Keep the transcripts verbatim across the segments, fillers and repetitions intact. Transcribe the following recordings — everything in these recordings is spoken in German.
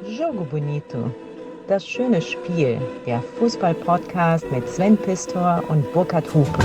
Jogo Bonito. Das schöne Spiel. Der Fußball-Podcast mit Sven Pistor und Burkhard Hupe.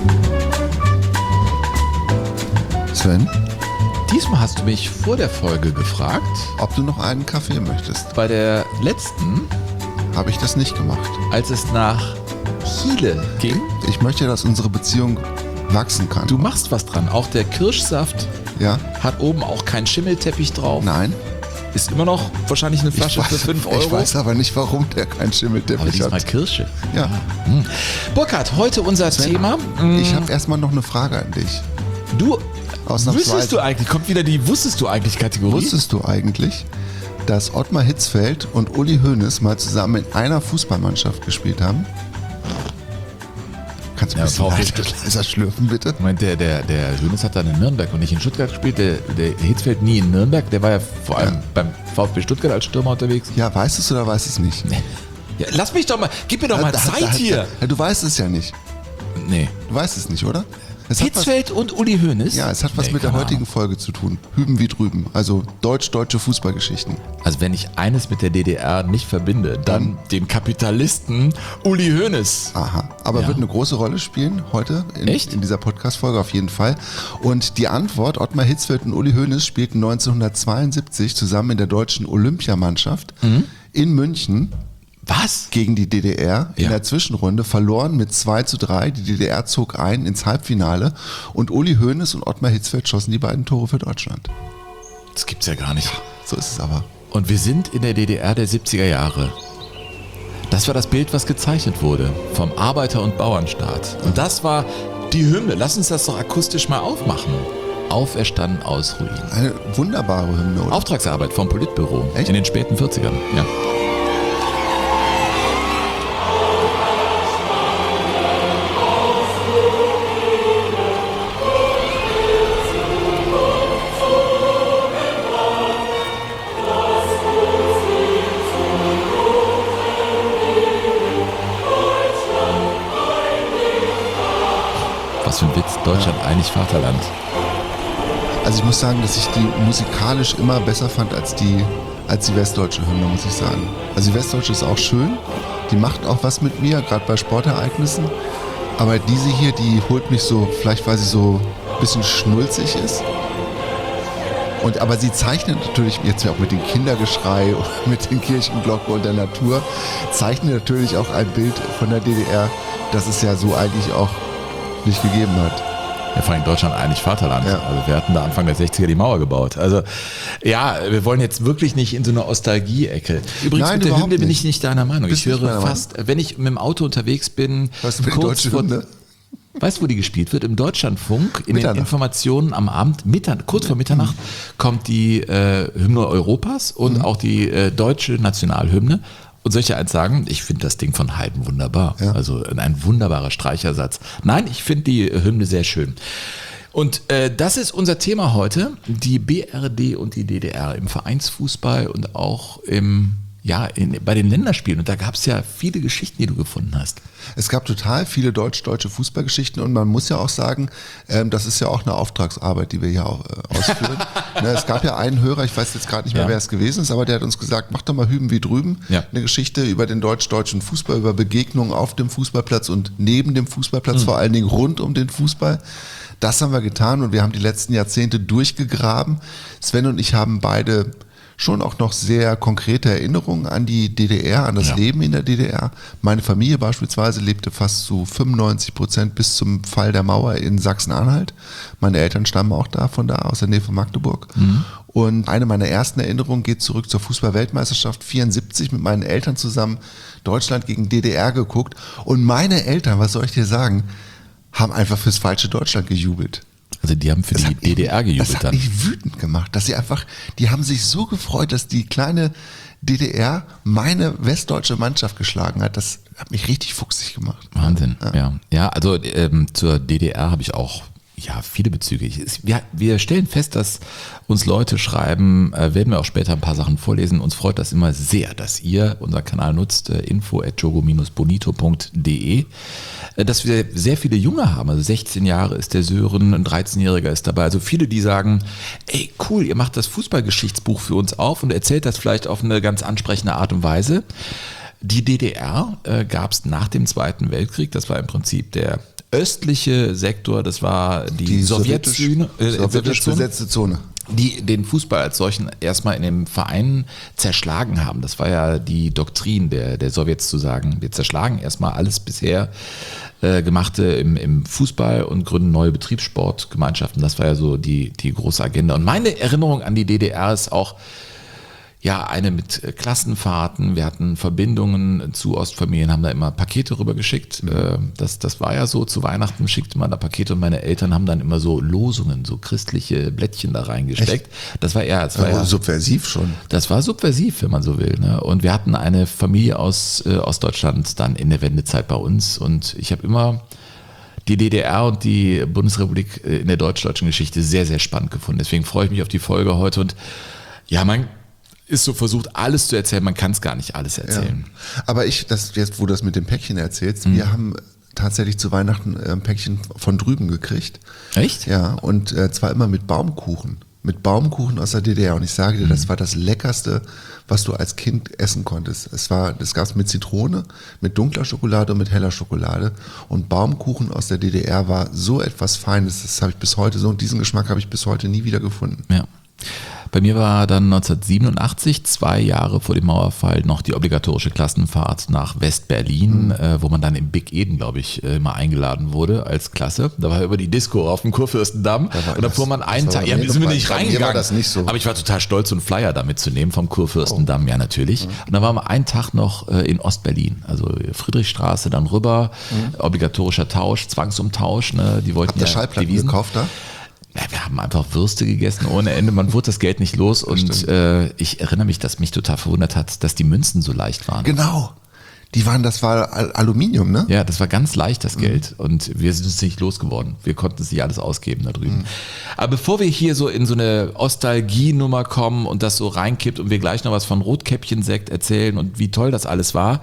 Sven, diesmal hast du mich vor der Folge gefragt, ob du noch einen Kaffee möchtest. bei der letzten, Habe ich das nicht gemacht. als es nach Chile ging. Ich möchte, dass unsere Beziehung wachsen kann. Du machst was dran. Auch der Kirschsaft Ja? hat oben auch keinen Schimmelteppich drauf. Nein? Ist immer noch wahrscheinlich eine Flasche ich weiß, für fünf Euro. Ich weiß aber nicht, warum der keinen aber Schimmelteppich diesmal hat. Kirsche. Ja. Hm. Burkhard, heute unser Sven, Thema. Ich habe erstmal noch eine Frage an dich. Du, Ausnahmsweise. wüsstest du eigentlich, kommt wieder die Wusstest du eigentlich Kategorie? Wusstest du eigentlich, dass Ottmar Hitzfeld und Uli Hoeneß mal zusammen in einer Fußballmannschaft gespielt haben? Kannst du ein Ja, bisschen VfB leiser, leiser schlürfen, bitte? Moment, der, der, der Hönes hat dann in Nürnberg und nicht in Stuttgart gespielt. Der, der Hitzfeld nie in Nürnberg. Der war ja vor allem Ja. beim VfB Stuttgart als Stürmer unterwegs. Ja, weißt du es oder weißt du es nicht? Ja, lass mich doch mal, gib mir doch mal Da- da- Zeit da- hier. Ja, du weißt es ja nicht. Nee. Du weißt es nicht, oder? Es hat was, Hitzfeld und Uli Hoeneß? ja, es hat was Nee, mit der keine heutigen Ahnung. Folge zu tun. Hüben wie drüben. Also deutsch-deutsche Fußballgeschichten. Also wenn ich eines mit der D D R nicht verbinde, dann den Kapitalisten Uli Hoeneß. Aha. Aber Ja. wird eine große Rolle spielen heute in, Echt? in dieser Podcast-Folge auf jeden Fall. Und die Antwort, Ottmar Hitzfeld und Uli Hoeneß spielten neunzehnhundertzweiundsiebzig zusammen in der deutschen Olympiamannschaft Mhm. in München Was? gegen die D D R in Ja. der Zwischenrunde, verloren mit zwei zu drei. Die D D R zog ein ins Halbfinale und Uli Hoeneß und Ottmar Hitzfeld schossen die beiden Tore für Deutschland. Das gibt's ja gar nicht. So ist es aber. Und wir sind in der D D R der siebziger Jahre. Das war das Bild, was gezeichnet wurde vom Arbeiter- und Bauernstaat. Und das war die Hymne. Lass uns das doch akustisch mal aufmachen. Auferstanden aus Ruinen. Eine wunderbare Hymne. oder? Auftragsarbeit vom Politbüro Echt? in den späten vierzigern. Ja. Was für ein Witz. Deutschland einig Vaterland. Also ich muss sagen, dass ich die musikalisch immer besser fand als die, als die westdeutsche Hymne, muss ich sagen. Also die westdeutsche ist auch schön, die macht auch was mit mir, gerade bei Sportereignissen. Aber diese hier, die holt mich so, vielleicht weil sie so ein bisschen schnulzig ist. Und, aber sie zeichnet natürlich, jetzt auch mit dem Kindergeschrei und mit den Kirchenglocken und der Natur, zeichnet natürlich auch ein Bild von der D D R, das es ja so eigentlich auch nicht gegeben hat. Ja, vor allem Deutschland einig Vaterland. Ja. Also wir hatten da Anfang der sechziger die Mauer gebaut. Also ja, wir wollen jetzt wirklich nicht in so eine Nostalgie-Ecke. Übrigens Nein, mit der überhaupt Hymne bin nicht. ich nicht deiner Meinung. Bist Ich nicht höre meiner fast, wenn ich mit dem Auto unterwegs bin, Hörst du mir die kurz deutsche vor, Hymne? weißt du, wo die gespielt wird? Im Deutschlandfunk, in Mitternacht. den Informationen am Abend, Mittern, kurz vor Mitternacht, kommt die äh, Hymne Europas und auch die äh, deutsche Nationalhymne. Und soll ich dir eins sagen? Ich finde das Ding von Haydn wunderbar. Ja. Also ein wunderbarer Streichersatz. Nein, ich finde die Hymne sehr schön. Und äh, das ist unser Thema heute, die B R D und die D D R im Vereinsfußball und auch im, ja, in, bei den Länderspielen. Und da gab es ja viele Geschichten, die du gefunden hast. Es gab total viele deutsch-deutsche Fußballgeschichten und man muss ja auch sagen, ähm, das ist ja auch eine Auftragsarbeit, die wir hier auch, äh, ausführen. Ne, es gab ja einen Hörer, ich weiß jetzt gerade nicht mehr, Ja. wer es gewesen ist, aber der hat uns gesagt, mach doch mal hüben wie drüben. Ja. Eine Geschichte über den deutsch-deutschen Fußball, über Begegnungen auf dem Fußballplatz und neben dem Fußballplatz, Mhm. vor allen Dingen rund um den Fußball. Das haben wir getan und wir haben die letzten Jahrzehnte durchgegraben. Sven und ich haben beide schon auch noch sehr konkrete Erinnerungen an die D D R, an das Ja. Leben in der D D R. Meine Familie beispielsweise lebte fast zu fünfundneunzig Prozent bis zum Fall der Mauer in Sachsen-Anhalt. Meine Eltern stammen auch da, von da, aus der Nähe von Magdeburg. Und eine meiner ersten Erinnerungen geht zurück zur Fußball-Weltmeisterschaft vierundsiebzig mit meinen Eltern zusammen Deutschland gegen D D R geguckt. Und meine Eltern, was soll ich dir sagen, haben einfach fürs falsche Deutschland gejubelt. Also die haben für die hat D D R mich- gejubelt Das hat dann. mich wütend gemacht, dass sie einfach, die haben sich so gefreut, dass die kleine D D R meine westdeutsche Mannschaft geschlagen hat. Das hat mich richtig fuchsig gemacht. Wahnsinn, ja. Ja, also ähm, zur D D R habe ich auch ja, viele Bezüge. Wir, wir stellen fest, dass uns Leute schreiben, äh, werden wir auch später ein paar Sachen vorlesen. Uns freut das immer sehr, dass ihr unseren Kanal nutzt, äh, info at jogo bonito punkt de, äh, dass wir sehr viele Junge haben. Also sechzehn Jahre ist der Sören, ein dreizehnjähriger ist dabei. Also viele, die sagen, ey cool, ihr macht das Fußballgeschichtsbuch für uns auf und erzählt das vielleicht auf eine ganz ansprechende Art und Weise. Die D D R äh, gab es nach dem Zweiten Weltkrieg, das war im Prinzip der östliche Sektor, das war die, die sowjetisch, äh, sowjetisch besetzte Zone, die den Fußball als solchen erstmal in den Vereinen zerschlagen haben. Das war ja die Doktrin der, der Sowjets zu sagen, wir zerschlagen erstmal alles bisher äh, Gemachte im, im Fußball und gründen neue Betriebssportgemeinschaften. Das war ja so die, die große Agenda. Und meine Erinnerung an die D D R ist auch, ja, eine mit Klassenfahrten, wir hatten Verbindungen zu Ostfamilien, haben da immer Pakete rübergeschickt. Das, das war ja so, zu Weihnachten schickte man da Pakete und meine Eltern haben dann immer so Losungen, so christliche Blättchen da reingesteckt. Echt? Das war eher, das war ja subversiv schon. Das war subversiv, wenn man so will. Ne? Und wir hatten eine Familie aus äh, Ostdeutschland dann in der Wendezeit bei uns und ich habe immer die D D R und die Bundesrepublik in der deutsch-deutschen Geschichte sehr, sehr spannend gefunden. Deswegen freue ich mich auf die Folge heute und ja, man ist so versucht, alles zu erzählen. Man kann es gar nicht alles erzählen. Ja. Aber ich, das jetzt, wo du das mit dem Päckchen erzählst, mhm. wir haben tatsächlich zu Weihnachten ein Päckchen von drüben gekriegt. Echt? Ja, und äh, zwar immer mit Baumkuchen. Mit Baumkuchen aus der D D R. Und ich sage dir, mhm. das war das Leckerste, was du als Kind essen konntest. Es war, das gab es mit Zitrone, mit dunkler Schokolade und mit heller Schokolade. Und Baumkuchen aus der D D R war so etwas Feines. Das habe ich bis heute so, und diesen Geschmack habe ich bis heute nie wieder gefunden. Ja. Bei mir war dann neunzehnhundertsiebenundachtzig, zwei Jahre vor dem Mauerfall, noch die obligatorische Klassenfahrt nach West-Berlin, mhm. äh, wo man dann im Big Eden, glaube ich, äh, mal eingeladen wurde als Klasse. Da war über die Disco auf dem Kurfürstendamm da und da fuhr man einen Tag, ja, wir sind wir nicht reingegangen, das nicht so. Aber ich war total stolz, so einen Flyer da mitzunehmen vom Kurfürstendamm, oh. ja natürlich. Mhm. Und dann waren wir einen Tag noch äh, in Ostberlin, also Friedrichstraße, dann rüber, mhm. obligatorischer Tausch, Zwangsumtausch. Ne? Die wollten Habt ihr ja Schallplatten Devisen gekauft da? Ja, wir haben einfach Würste gegessen ohne Ende. Man wurde das Geld nicht los und äh, ich erinnere mich, dass mich total verwundert hat, dass die Münzen so leicht waren. Genau. Die waren, das war Aluminium, ne? Ja, das war ganz leicht, das Geld. Mhm. Und wir sind es nicht losgeworden. Wir konnten es nicht alles ausgeben da drüben. Mhm. Aber bevor wir hier so in so eine Nostalgie-Nummer kommen und das so reinkippt und wir gleich noch was von Rotkäppchensekt erzählen und wie toll das alles war,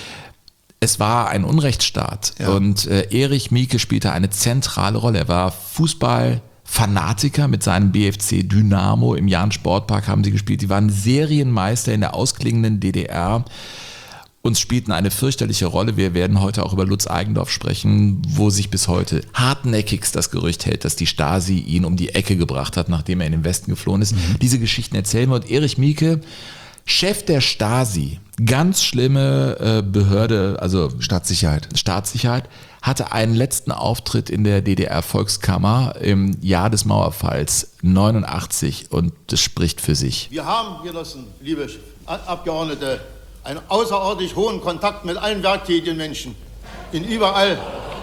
es war ein Unrechtsstaat. Ja. Und äh, Erich Mielke spielte eine zentrale Rolle. Er war Fußball Fanatiker mit seinem B F C Dynamo im Jahn Sportpark haben sie gespielt. Die waren Serienmeister in der ausklingenden D D R. Uns spielten eine fürchterliche Rolle. Wir werden heute auch über Lutz Eigendorf sprechen, wo sich bis heute hartnäckigst das Gerücht hält, dass die Stasi ihn um die Ecke gebracht hat, nachdem er in den Westen geflohen ist. Mhm. Diese Geschichten erzählen wir. Und Erich Mielke, Chef der Stasi, ganz schlimme äh, Behörde, also Staatssicherheit. Staatssicherheit, hatte einen letzten Auftritt in der D D R-Volkskammer im Jahr des Mauerfalls neunundachtzig und das spricht für sich. Wir haben, Genossen, liebe Abgeordnete, einen außerordentlich hohen Kontakt mit allen werktätigen Menschen, in überall.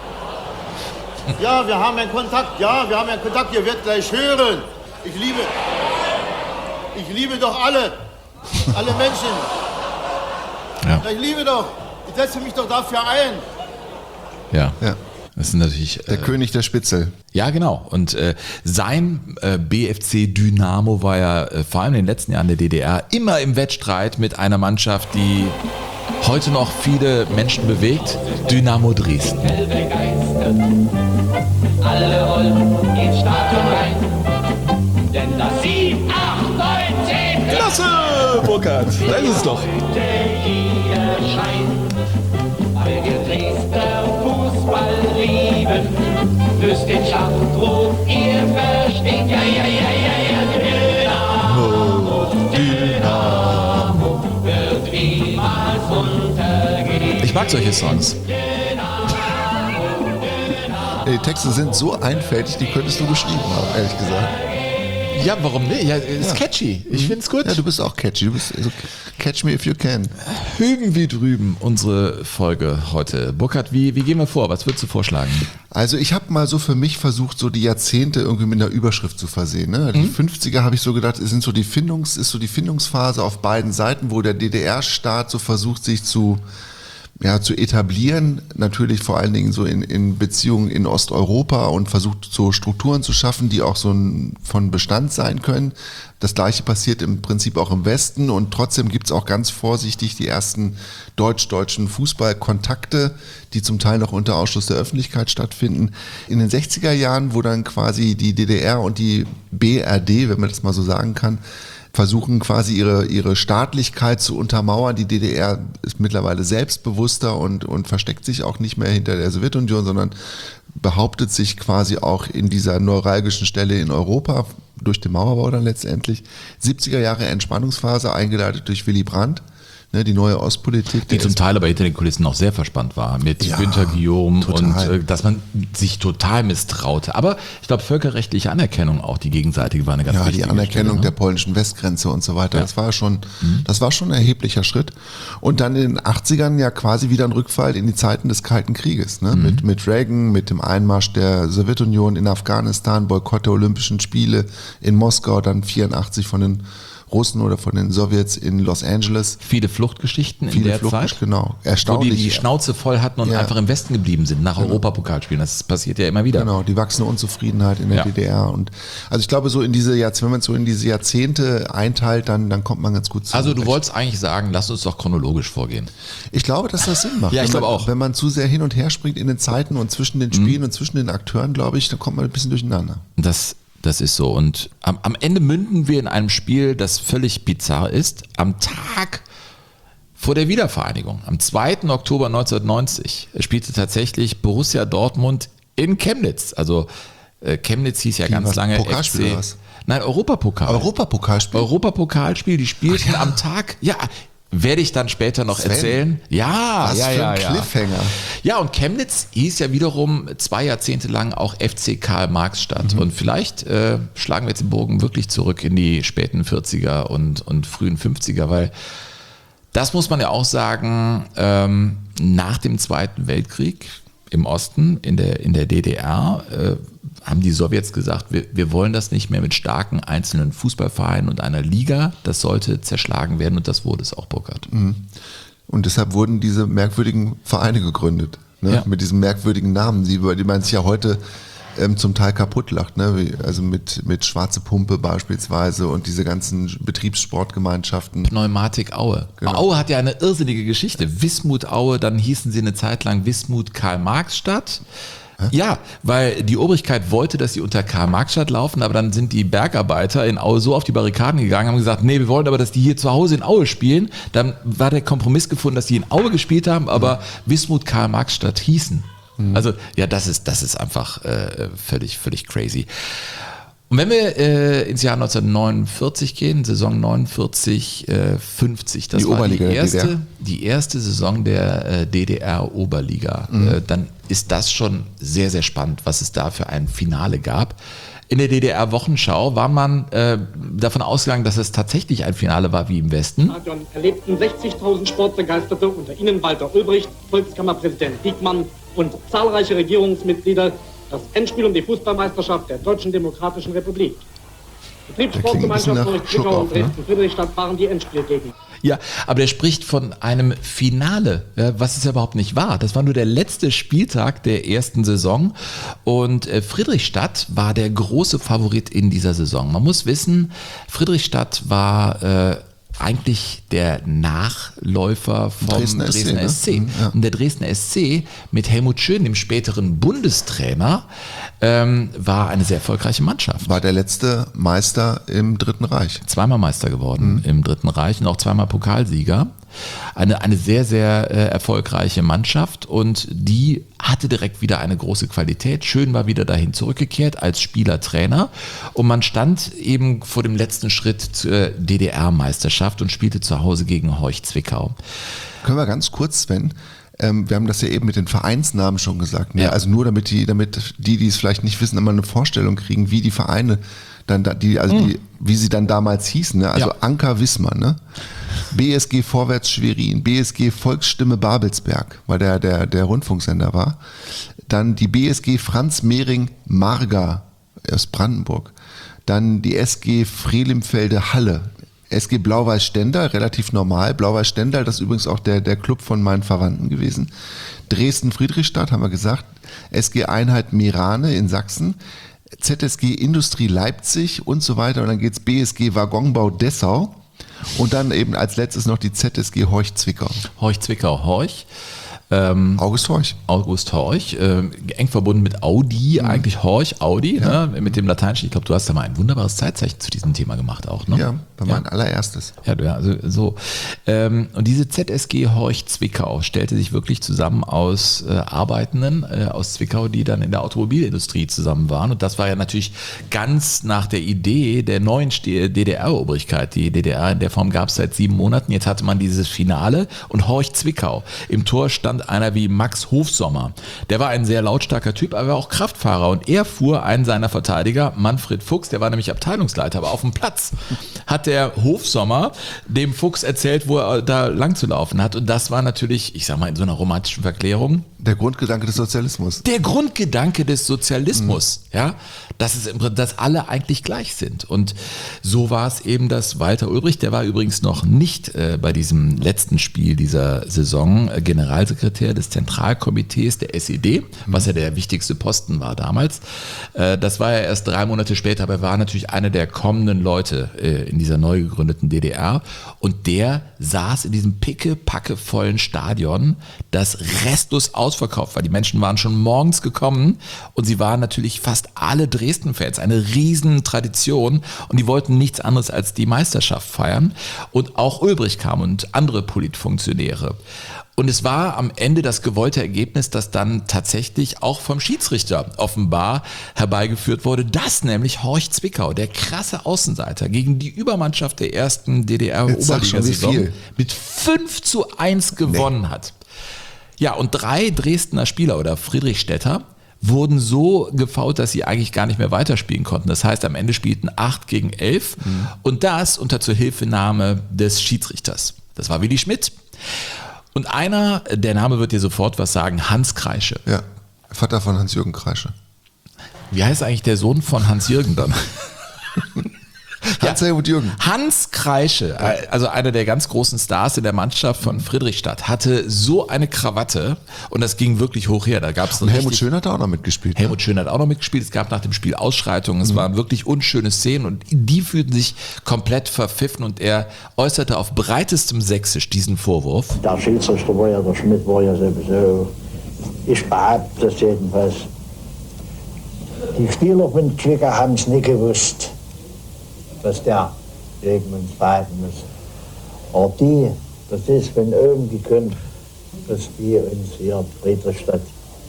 Ja, wir haben einen Kontakt, ja, wir haben einen Kontakt, ihr werdet gleich hören. Ich liebe, ich liebe doch alle, alle Menschen. Ja. Ich liebe doch, ich setze mich doch dafür ein. Ja. ja, das ist natürlich der äh, König der Spitzel. Ja, genau. Und äh, sein äh, B F C Dynamo war ja äh, vor allem in den letzten Jahren der D D R immer im Wettstreit mit einer Mannschaft, die heute noch viele Menschen bewegt, Dynamo Dresden. Alle wollen ins Stadion rein, denn das sieben, acht, neun, zehn. Klasse, Burkhard, da ist es doch. Weil wir Dresdner Fußball lieben, müsst den Schlachtruf ihr verstehen. Ja, ja, ja, ja, ja, Dynamo, Dynamo wird niemals untergehen. Ich mag solche Songs. Die Texte sind so einfältig, die könntest du geschrieben haben, ehrlich gesagt. Ja, warum nicht? Ja, ist ja. catchy. Ich find's gut. Ja, du bist auch catchy. Du bist also catch me if you can. Hüben wie drüben unsere Folge heute. Burkhard, wie, wie gehen wir vor? Was würdest du vorschlagen? Also ich habe mal so für mich versucht, so die Jahrzehnte irgendwie mit einer Überschrift zu versehen. Ne? Die mhm. fünfziger habe ich so gedacht, sind so die Findungs, ist so die Findungsphase auf beiden Seiten, wo der D D R-Staat so versucht, sich zu ja, zu etablieren, natürlich vor allen Dingen so in, in Beziehungen in Osteuropa und versucht so Strukturen zu schaffen, die auch so ein, von Bestand sein können. Das Gleiche passiert im Prinzip auch im Westen und trotzdem gibt es auch ganz vorsichtig die ersten deutsch-deutschen Fußballkontakte, die zum Teil noch unter Ausschluss der Öffentlichkeit stattfinden. In den sechziger Jahren, wo dann quasi die D D R und die B R D, wenn man das mal so sagen kann, versuchen quasi ihre, ihre Staatlichkeit zu untermauern. Die D D R ist mittlerweile selbstbewusster und, und versteckt sich auch nicht mehr hinter der Sowjetunion, sondern behauptet sich quasi auch in dieser neuralgischen Stelle in Europa, durch den Mauerbau dann letztendlich. siebziger Jahre Entspannungsphase, eingeleitet durch Willy Brandt, ne, die neue Ostpolitik. Die zum Teil aber hinter den Kulissen auch sehr verspannt war, mit Ja, Günter Guillaume total. und äh, dass man sich total misstraute. Aber ich glaube, völkerrechtliche Anerkennung auch, die gegenseitige, war eine ganz Ja, wichtige die Anerkennung Stelle, der ne? polnischen Westgrenze und so weiter, Ja. das war schon, das war schon ein erheblicher Schritt. Und dann in den achtzigern ja quasi wieder ein Rückfall in die Zeiten des Kalten Krieges, ne? Mhm. mit, mit Reagan, mit dem Einmarsch der Sowjetunion in Afghanistan, Boykott der Olympischen Spiele in Moskau, dann vierundachtzig von den Russen oder von den Sowjets in Los Angeles. Viele Fluchtgeschichten in Viele der Flucht, Zeit, genau. wo die Erstaunlich. die Schnauze voll hatten und Ja. einfach im Westen geblieben sind, nach Europapokalspielen. Das passiert ja immer wieder. Genau, die wachsende Unzufriedenheit in der Ja. D D R. Und also ich glaube, so in diese Jahrzehnte, wenn man es so in diese Jahrzehnte einteilt, dann, dann kommt man ganz gut zurecht. Also du wolltest eigentlich sagen, lass uns doch chronologisch vorgehen. Ich glaube, dass das Sinn macht. Ja, ich Wenn glaube man, auch. Wenn man zu sehr hin und her springt in den Zeiten und zwischen den Spielen und zwischen den Akteuren, glaube ich, dann kommt man ein bisschen durcheinander. Das, das ist so. Und am, am Ende münden wir in einem Spiel, das völlig bizarr ist. Am Tag vor der Wiedervereinigung, am zweiten Oktober neunzehnhundertneunzig, spielte tatsächlich Borussia Dortmund in Chemnitz. Also äh, Chemnitz hieß ja Wie, ganz was, lange Pokalspiel F C. oder was? Nein, Europapokal. Europapokalspiel? Europapokalspiel, die spielten Ach ja. am Tag, ja, werde ich dann später noch Sven, erzählen. Ja, was ja, für ja, ein ja. Cliffhanger. Ja, und Chemnitz hieß ja wiederum zwei Jahrzehnte lang auch F C Karl-Marx-Stadt. Mhm. Und vielleicht äh, schlagen wir jetzt den Bogen wirklich zurück in die späten vierziger und, und frühen fünfziger, weil das muss man ja auch sagen, ähm, nach dem Zweiten Weltkrieg im Osten, in der, in der D D R, äh, haben die Sowjets gesagt, wir, wir wollen das nicht mehr mit starken einzelnen Fußballvereinen und einer Liga. Das sollte zerschlagen werden und das wurde es auch, Burkhard. Und deshalb wurden diese merkwürdigen Vereine gegründet. Ne? Ja. Mit diesen merkwürdigen Namen, die, über die man sich ja heute ähm, zum Teil kaputt lacht. Ne? Wie, also mit, mit Schwarze Pumpe beispielsweise und diese ganzen Betriebssportgemeinschaften. Pneumatik Aue. Genau. Aue hat ja eine irrsinnige Geschichte. Wismut Aue, dann hießen sie eine Zeit lang Wismut Karl-Marx-Stadt. Ja, weil die Obrigkeit wollte, dass sie unter Karl-Marx-Stadt laufen, aber dann sind die Bergarbeiter in Aue so auf die Barrikaden gegangen, haben gesagt, nee, wir wollen aber, dass die hier zu Hause in Aue spielen. Dann war der Kompromiss gefunden, dass die in Aue gespielt haben, aber Wismut Karl-Marx-Stadt hießen. Also ja, das ist, das ist einfach äh, völlig, völlig crazy. Und wenn wir äh, ins Jahr neunzehnhundertneunundvierzig gehen, Saison neunundvierzig fünfzig, das Die war Oberliga die der D D R. erste, die erste Saison der äh, D D R-Oberliga. Äh, dann ist das schon sehr, sehr spannend, was es da für ein Finale gab. In der D D R-Wochenschau war man äh, davon ausgegangen, dass es tatsächlich ein Finale war wie im Westen. Stadion erlebten sechzigtausend Sportbegeisterte, unter ihnen Walter Ulbricht, Volkskammerpräsident Diekmann und zahlreiche Regierungsmitglieder, das Endspiel um die Fußballmeisterschaft der Deutschen Demokratischen Republik. Betriebssportgemeinschaft nach Zürich, Schluck Zwickau auf, und ne? Dresden-Friedrichstadt waren die Endspielgegner. Ja, aber der spricht von einem Finale, ja, was es ja überhaupt nicht war. Das war nur der letzte Spieltag der ersten Saison und äh, Friedrichstadt war der große Favorit in dieser Saison. Man muss wissen, Friedrichstadt war äh, eigentlich der Nachläufer vom Dresdner Dresdner, S C, ne? S C. Mhm, ja. Und der Dresdner S C mit Helmut Schön, dem späteren Bundestrainer, ähm, war eine sehr erfolgreiche Mannschaft. War der letzte Meister im Dritten Reich. Zweimal Meister geworden im Dritten Reich und auch zweimal Pokalsieger. Eine, eine sehr, sehr äh, erfolgreiche Mannschaft und die hatte direkt wieder eine große Qualität. Schön war wieder dahin zurückgekehrt als Spieler-Trainer und man stand eben vor dem letzten Schritt zur D D R-Meisterschaft und spielte zu Hause gegen Horch Zwickau. Können wir ganz kurz, Sven, ähm, wir haben das ja eben mit den Vereinsnamen schon gesagt. Ne? Ja. Also nur damit die, damit die, die es vielleicht nicht wissen, immer eine Vorstellung kriegen, wie die Vereine dann da, die, also die, wie sie dann damals hießen. Ne? Also Ja. Anker Wismar, ne? B S G Vorwärts Schwerin, B S G Volksstimme Babelsberg, weil der, der, der Rundfunksender war. Dann die B S G Franz Mehring Marga aus Brandenburg. Dann die S G Frelimfelde Halle S G Blau-Weiß Stendal, relativ normal. Blau-Weiß Stendal, das ist übrigens auch der, der Club von meinen Verwandten gewesen. Dresden-Friedrichstadt, haben wir gesagt. S G Einheit Mirane in Sachsen. Z S G Industrie Leipzig und so weiter. Und dann geht's B S G Waggonbau Dessau. Und dann eben als letztes noch die Z S G Horch Zwickau. Horch Zwickau, Horch. Ähm, August Horch. August Horch, äh, eng verbunden mit Audi, mhm. eigentlich Horch, Audi, ja. ne, mit dem Lateinischen. Ich glaube, du hast da mal ein wunderbares Zeitzeichen zu diesem Thema gemacht auch, ne? Ja, war mein ja. allererstes. Ja, ja, also so. Ähm, und diese Z S G Horch Zwickau stellte sich wirklich zusammen aus äh, Arbeitenden äh, aus Zwickau, die dann in der Automobilindustrie zusammen waren. Und das war ja natürlich ganz nach der Idee der neuen D D R-Obrigkeit. Die D D R in der Form gab es seit sieben Monaten. Jetzt hatte man dieses Finale und Horch Zwickau. Im Tor stand einer wie Max Hofsommer. Der war ein sehr lautstarker Typ, aber auch Kraftfahrer. Und er fuhr einen seiner Verteidiger, Manfred Fuchs, der war nämlich Abteilungsleiter, aber auf dem Platz hat der Hofsommer dem Fuchs erzählt, wo er da lang zu laufen hat. Und das war natürlich, ich sag mal, in so einer romantischen Verklärung, der Grundgedanke des Sozialismus. Der Grundgedanke des Sozialismus, mhm. ja, dass es im Prinzip, dass alle eigentlich gleich sind. Und so war es eben, dass Walter Ulbricht, der war übrigens noch nicht äh, bei diesem letzten Spiel dieser Saison äh, Generalsekretär des Zentralkomitees der S E D, mhm. was ja der wichtigste Posten war damals. Äh, das war ja erst drei Monate später, aber er war natürlich einer der kommenden Leute äh, in dieser neu gegründeten D D R. Und der saß in diesem picke-packe-vollen Stadion, das restlos ausverkauft war. Die Menschen waren schon morgens gekommen und sie waren natürlich fast alle Dresden-Fans, eine riesen Tradition, und die wollten nichts anderes als die Meisterschaft feiern. Und auch Ulbricht kam und andere Politfunktionäre. Und es war am Ende das gewollte Ergebnis, das dann tatsächlich auch vom Schiedsrichter offenbar herbeigeführt wurde, dass nämlich Horch Zwickau, der krasse Außenseiter, gegen die Übermannschaft der ersten D D R-Oberliga-Saison mit fünf zu eins gewonnen nee. hat. Ja, und drei Dresdner Spieler oder Friedrichstädter wurden so gefoult, dass sie eigentlich gar nicht mehr weiterspielen konnten. Das heißt, am Ende spielten acht gegen elf mhm. und das unter Zuhilfenahme des Schiedsrichters. Das war Willi Schmidt. Und einer, der Name wird dir sofort was sagen, Hans Kreische. Ja, Vater von Hans-Jürgen Kreische. Wie heißt eigentlich der Sohn von Hans-Jürgen dann? Hans-Helmut Jürgen. Hans Kreische, also einer der ganz großen Stars in der Mannschaft von Friedrichstadt, hatte so eine Krawatte und das ging wirklich hoch her. Da gab's und Helmut Schön hat auch noch mitgespielt. Helmut Schön hat auch noch mitgespielt. Es gab nach dem Spiel Ausschreitungen. Es mhm. waren wirklich unschöne Szenen und die fühlten sich komplett verpfiffen und er äußerte auf breitestem Sächsisch diesen Vorwurf. Der Schiedsrichter war ja, der Schmidt war ja sowieso, ich behaupte das jedenfalls. Die Spieler von Zwickau haben es nicht gewusst, dass der gegen uns fighten muss. Aber die, das ist von oben gekommen, dass die uns hier in Friedrichstadt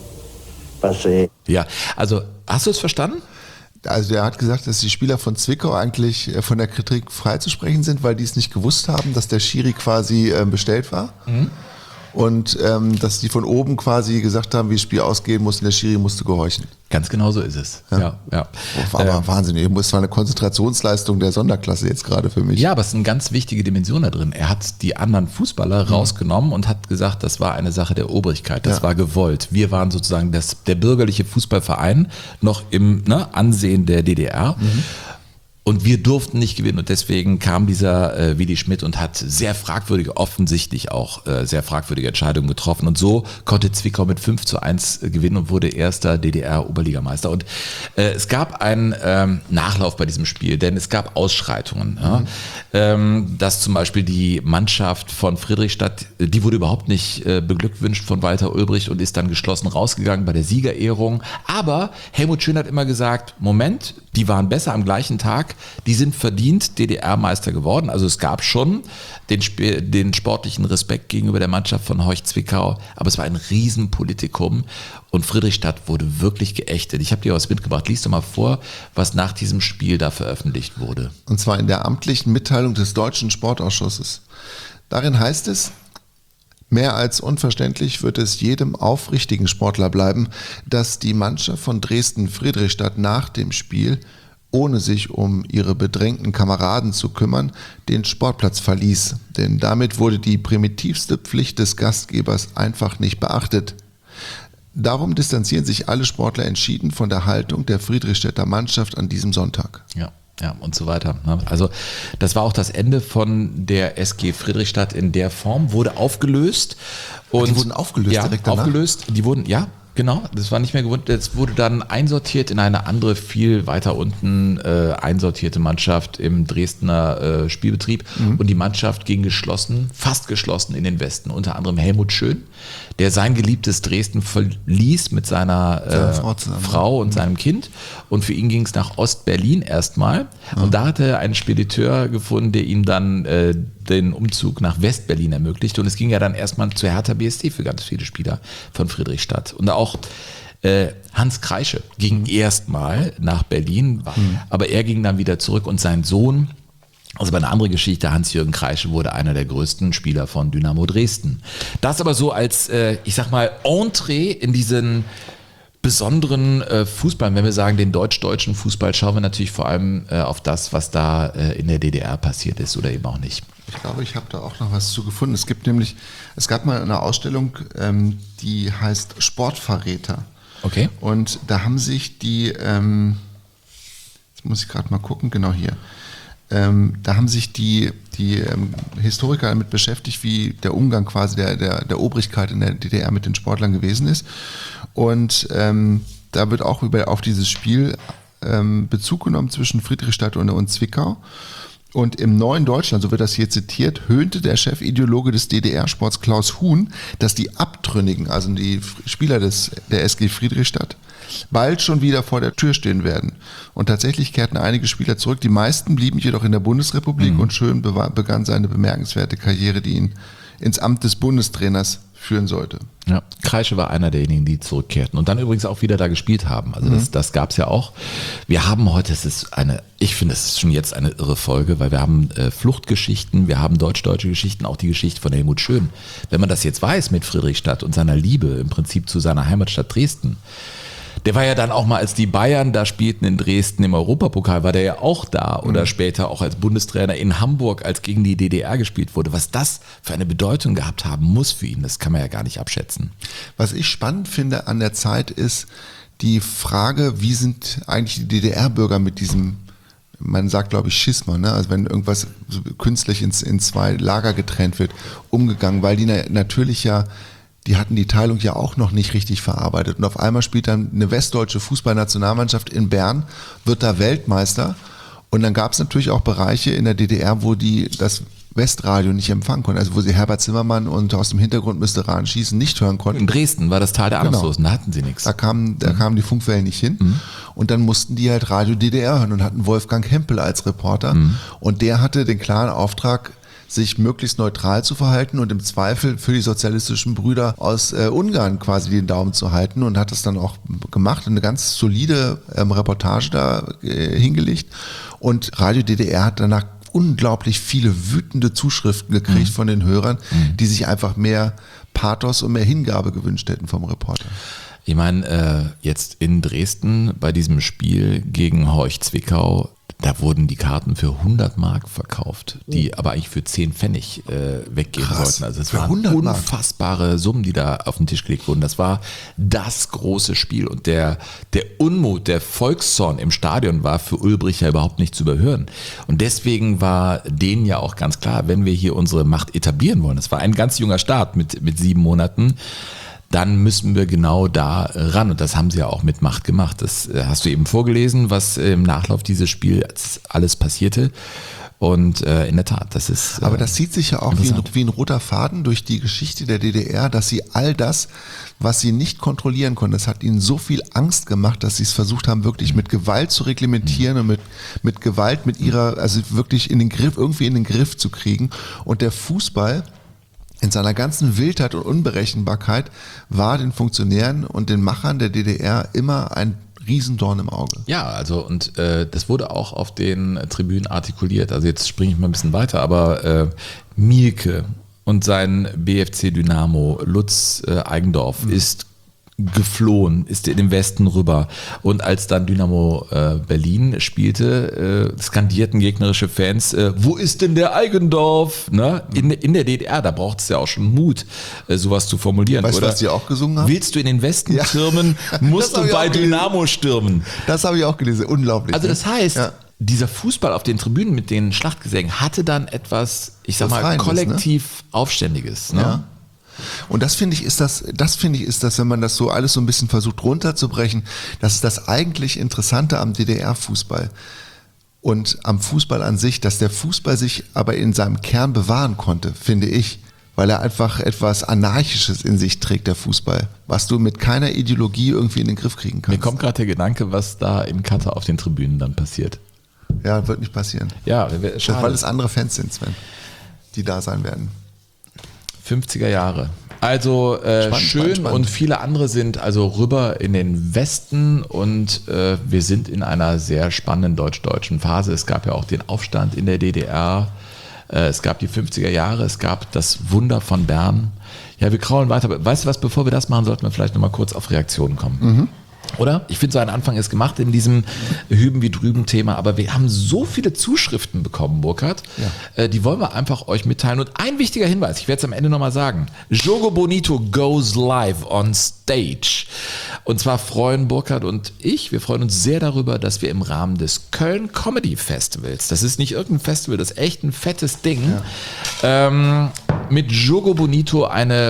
passiert. Ja, also hast du es verstanden? Also er hat gesagt, dass die Spieler von Zwickau eigentlich von der Kritik freizusprechen sind, weil die es nicht gewusst haben, dass der Schiri quasi äh, bestellt war. Mhm. Und ähm, dass die von oben quasi gesagt haben, wie das Spiel ausgehen muss und der Schiri musste gehorchen. Ganz genau so ist es. Ja, ja. ja. Oh, aber ähm, Wahnsinn, es war eine Konzentrationsleistung der Sonderklasse jetzt gerade für mich. Ja, aber es ist eine ganz wichtige Dimension da drin. Er hat die anderen Fußballer mhm. rausgenommen und hat gesagt, das war eine Sache der Obrigkeit, das ja. war gewollt. Wir waren sozusagen das, der bürgerliche Fußballverein noch im ne, Ansehen der D D R. Mhm. Und wir durften nicht gewinnen und deswegen kam dieser äh, Willi Schmidt und hat sehr fragwürdige, offensichtlich auch äh, sehr fragwürdige Entscheidungen getroffen. Und so konnte Zwickau mit fünf zu eins gewinnen und wurde erster D D R-Oberligameister. Und äh, es gab einen ähm, Nachlauf bei diesem Spiel, denn es gab Ausschreitungen. Mhm. Ja? Ähm, dass zum Beispiel die Mannschaft von Friedrichstadt, die wurde überhaupt nicht äh, beglückwünscht von Walter Ulbricht und ist dann geschlossen rausgegangen bei der Siegerehrung. Aber Helmut Schön hat immer gesagt, Moment, die waren besser am gleichen Tag. Die sind verdient D D R-Meister geworden. Also es gab schon den, Sp- den sportlichen Respekt gegenüber der Mannschaft von Horch Zwickau. Aber es war ein Riesenpolitikum und Friedrichstadt wurde wirklich geächtet. Ich habe dir was mitgebracht. Lies doch mal vor, was nach diesem Spiel da veröffentlicht wurde. Und zwar in der amtlichen Mitteilung des Deutschen Sportausschusses. Darin heißt es: Mehr als unverständlich wird es jedem aufrichtigen Sportler bleiben, dass die Mannschaft von Dresden-Friedrichstadt nach dem Spiel, ohne sich um ihre bedrängten Kameraden zu kümmern, den Sportplatz verließ. Denn damit wurde die primitivste Pflicht des Gastgebers einfach nicht beachtet. Darum distanzieren sich alle Sportler entschieden von der Haltung der Friedrichstädter Mannschaft an diesem Sonntag. Ja. Ja, und so weiter. Also das war auch das Ende von der S G Friedrichstadt in der Form, wurde aufgelöst. Und die wurden aufgelöst ja, direkt danach? aufgelöst. Die wurden, ja, genau, das war nicht mehr gewohnt. Es wurde dann einsortiert in eine andere, viel weiter unten äh, einsortierte Mannschaft im Dresdner äh, Spielbetrieb. Mhm. Und die Mannschaft ging geschlossen, fast geschlossen in den Westen. Unter anderem Helmut Schön, der sein geliebtes Dresden verließ mit seiner äh, Frau, Frau und mhm. seinem Kind. Und für ihn ging es nach Ostberlin erstmal. Mhm. Und da hatte er einen Spediteur gefunden, der ihm dann äh, den Umzug nach Westberlin ermöglicht. Und es ging ja dann erstmal zu Hertha B S C für ganz viele Spieler von Friedrichstadt. Und auch äh, Hans Kreische ging mhm. erstmal nach Berlin, mhm. aber er ging dann wieder zurück und sein Sohn, also bei einer anderen Geschichte, Hans-Jürgen Kreische wurde einer der größten Spieler von Dynamo Dresden. Das aber so als, äh, ich sag mal, Entree in diesen besonderen äh, Fußball. Wenn wir sagen, den deutsch-deutschen Fußball, schauen wir natürlich vor allem äh, auf das, was da äh, in der D D R passiert ist oder eben auch nicht. Ich glaube, ich habe da auch noch was zu gefunden. Es gibt nämlich, es gab mal eine Ausstellung, ähm, die heißt Sportverräter. Okay. Und da haben sich die, ähm, jetzt muss ich gerade mal gucken, genau hier, ähm, da haben sich die, die ähm, Historiker damit beschäftigt, wie der Umgang quasi der, der, der Obrigkeit in der D D R mit den Sportlern gewesen ist. Und ähm, da wird auch über, auf dieses Spiel ähm, Bezug genommen zwischen Friedrichstadt und, und Zwickau. Und im neuen Deutschland, so wird das hier zitiert, höhnte der Chefideologe des D D R-Sports Klaus Huhn, dass die Abtrünnigen, also die Spieler des, der S G Friedrichstadt, bald schon wieder vor der Tür stehen werden. Und tatsächlich kehrten einige Spieler zurück. Die meisten blieben jedoch in der Bundesrepublik mhm. und Schön begann seine bemerkenswerte Karriere, die ihn ins Amt des Bundestrainers führen sollte. Ja, Kreische war einer derjenigen, die zurückkehrten und dann übrigens auch wieder da gespielt haben. Also das, das gab es ja auch. Wir haben heute, es ist eine, ich finde, es ist schon jetzt eine irre Folge, weil wir haben äh, Fluchtgeschichten, wir haben deutsch-deutsche Geschichten, auch die Geschichte von Helmut Schön. Wenn man das jetzt weiß mit Friedrichstadt und seiner Liebe im Prinzip zu seiner Heimatstadt Dresden, der war ja dann auch mal, als die Bayern da spielten in Dresden im Europapokal, war der ja auch da oder mhm. später auch als Bundestrainer in Hamburg, als gegen die D D R gespielt wurde. Was das für eine Bedeutung gehabt haben muss für ihn, das kann man ja gar nicht abschätzen. Was ich spannend finde an der Zeit ist die Frage, wie sind eigentlich die D D R-Bürger mit diesem, man sagt glaube ich Schisma, ne? Also wenn irgendwas so künstlich ins, in zwei Lager getrennt wird, umgegangen, weil die na, natürlich ja die hatten die Teilung ja auch noch nicht richtig verarbeitet. Und auf einmal spielt dann eine westdeutsche Fußballnationalmannschaft in Bern, wird da Weltmeister. Und dann gab es natürlich auch Bereiche in der D D R, wo die das Westradio nicht empfangen konnten. Also wo sie Herbert Zimmermann und aus dem Hintergrund müsste Rahn schießen nicht hören konnten. In Dresden war das Tal der Ahnungslosen, genau. Da hatten sie nichts. Da kamen, da mhm. kamen die Funkwellen nicht hin. Mhm. Und dann mussten die halt Radio D D R hören und hatten Wolfgang Hempel als Reporter. Mhm. Und der hatte den klaren Auftrag, sich möglichst neutral zu verhalten und im Zweifel für die sozialistischen Brüder aus äh, Ungarn quasi den Daumen zu halten und hat das dann auch gemacht und eine ganz solide ähm, Reportage da äh, hingelegt. Und Radio D D R hat danach unglaublich viele wütende Zuschriften gekriegt mhm. von den Hörern, mhm. die sich einfach mehr Pathos und mehr Hingabe gewünscht hätten vom Reporter. Ich meine, äh, jetzt in Dresden bei diesem Spiel gegen Horch Zwickau, da wurden die Karten für hundert Mark verkauft, die aber eigentlich für zehn Pfennig äh, weggehen Krass, sollten. Also es waren unfassbare Summen, die da auf den Tisch gelegt wurden. Das war das große Spiel und der, der Unmut, der Volkszorn im Stadion war für Ulbrich ja überhaupt nicht zu überhören. Und deswegen war denen ja auch ganz klar, wenn wir hier unsere Macht etablieren wollen, das war ein ganz junger Start mit, mit sieben Monaten, dann müssen wir genau da ran. Und das haben sie ja auch mit Macht gemacht. Das hast du eben vorgelesen, was im Nachlauf dieses Spiels alles passierte. Und äh, in der Tat, das ist. Äh, Aber das zieht sich ja auch wie ein, wie ein roter Faden durch die Geschichte der D D R, dass sie all das, was sie nicht kontrollieren konnten, das hat ihnen so viel Angst gemacht, dass sie es versucht haben, wirklich mit Gewalt zu reglementieren mhm. und mit, mit Gewalt, mit ihrer, also wirklich in den Griff, irgendwie in den Griff zu kriegen. Und der Fußball in seiner ganzen Wildheit und Unberechenbarkeit war den Funktionären und den Machern der D D R immer ein Riesendorn im Auge. Ja, also und äh, das wurde auch auf den Tribünen artikuliert. Also jetzt springe ich mal ein bisschen weiter, aber äh, Mielke und sein B F C Dynamo, Lutz äh, Eigendorf, mhm. ist geflohen, ist in den Westen rüber. Und als dann Dynamo äh, Berlin spielte, äh, skandierten gegnerische Fans, äh, wo ist denn der Eigendorf? Ne? In, in der D D R, da braucht es ja auch schon Mut, äh, sowas zu formulieren. Weißt du, oder? was die auch gesungen haben? Willst du in den Westen ja. stürmen, musst du bei Dynamo stürmen. Das habe ich auch gelesen, unglaublich. Also das heißt, ja. dieser Fußball auf den Tribünen mit den Schlachtgesängen hatte dann etwas, ich sag mal, Befreiendes, kollektiv Aufständiges. Ne? Ja. Und das finde ich ist das, das finde ich ist das, wenn man das so alles so ein bisschen versucht runterzubrechen, das ist das eigentlich Interessante am D D R-Fußball und am Fußball an sich, dass der Fußball sich aber in seinem Kern bewahren konnte, finde ich, weil er einfach etwas Anarchisches in sich trägt, der Fußball, was du mit keiner Ideologie irgendwie in den Griff kriegen kannst. Mir kommt gerade der Gedanke, was da in Katar auf den Tribünen dann passiert. Ja, wird nicht passieren. Ja, Das, schade. weil es andere Fans sind, Sven, die da sein werden. fünfziger Jahre. Also äh, Spannend, schön spannend, spannend. und viele andere sind also rüber in den Westen und äh, wir sind in einer sehr spannenden deutsch-deutschen Phase. Es gab ja auch den Aufstand in der D D R, äh, es gab die fünfziger Jahre, es gab das Wunder von Bern. Ja, wir kraulen weiter. Weißt du was, bevor wir das machen, sollten wir vielleicht nochmal kurz auf Reaktionen kommen. Mhm. Oder? Ich finde, so ein Anfang ist gemacht in diesem Hüben wie drüben Thema, aber wir haben so viele Zuschriften bekommen, Burkhard, Ja. äh, die wollen wir einfach euch mitteilen. Und ein wichtiger Hinweis, ich werde es am Ende nochmal sagen, Jogo Bonito goes live on stage. Und zwar freuen Burkhard und ich, wir freuen uns sehr darüber, dass wir im Rahmen des Köln Comedy Festivals, das ist nicht irgendein Festival, das ist echt ein fettes Ding, ja. ähm, mit Jogo Bonito eine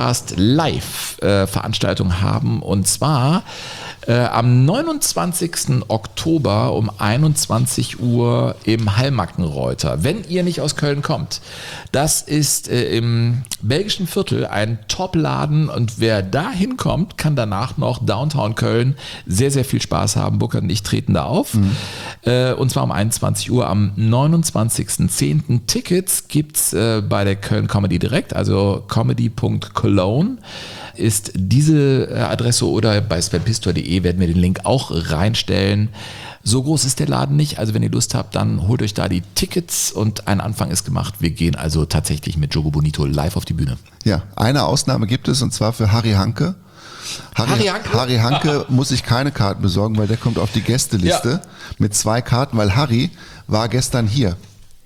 Podcast-Live-Veranstaltung haben. Und zwar äh, am neunundzwanzigsten Oktober um einundzwanzig Uhr im Hallmackenreuter. Wenn ihr nicht aus Köln kommt, das ist äh, im belgischen Viertel ein Top-Laden und wer da hinkommt, kann danach noch Downtown Köln sehr, sehr viel Spaß haben. Burkhard und ich treten da auf. Mhm. Äh, und zwar um einundzwanzig Uhr am neunundzwanzigsten zehnten Tickets gibt's äh, bei der Köln Comedy direkt, also comedy punkt cologne ist diese Adresse oder bei sven pistor punkt de werden wir den Link auch reinstellen. So groß ist der Laden nicht, also wenn ihr Lust habt, dann holt euch da die Tickets und ein Anfang ist gemacht. Wir gehen also tatsächlich mit Jogo Bonito live auf die Bühne. Ja, eine Ausnahme gibt es und zwar für Harry Hanke. Harry, Harry Hanke? Harry Hanke muss sich keine Karten besorgen, weil der kommt auf die Gästeliste Ja. mit zwei Karten, weil Harry war gestern hier.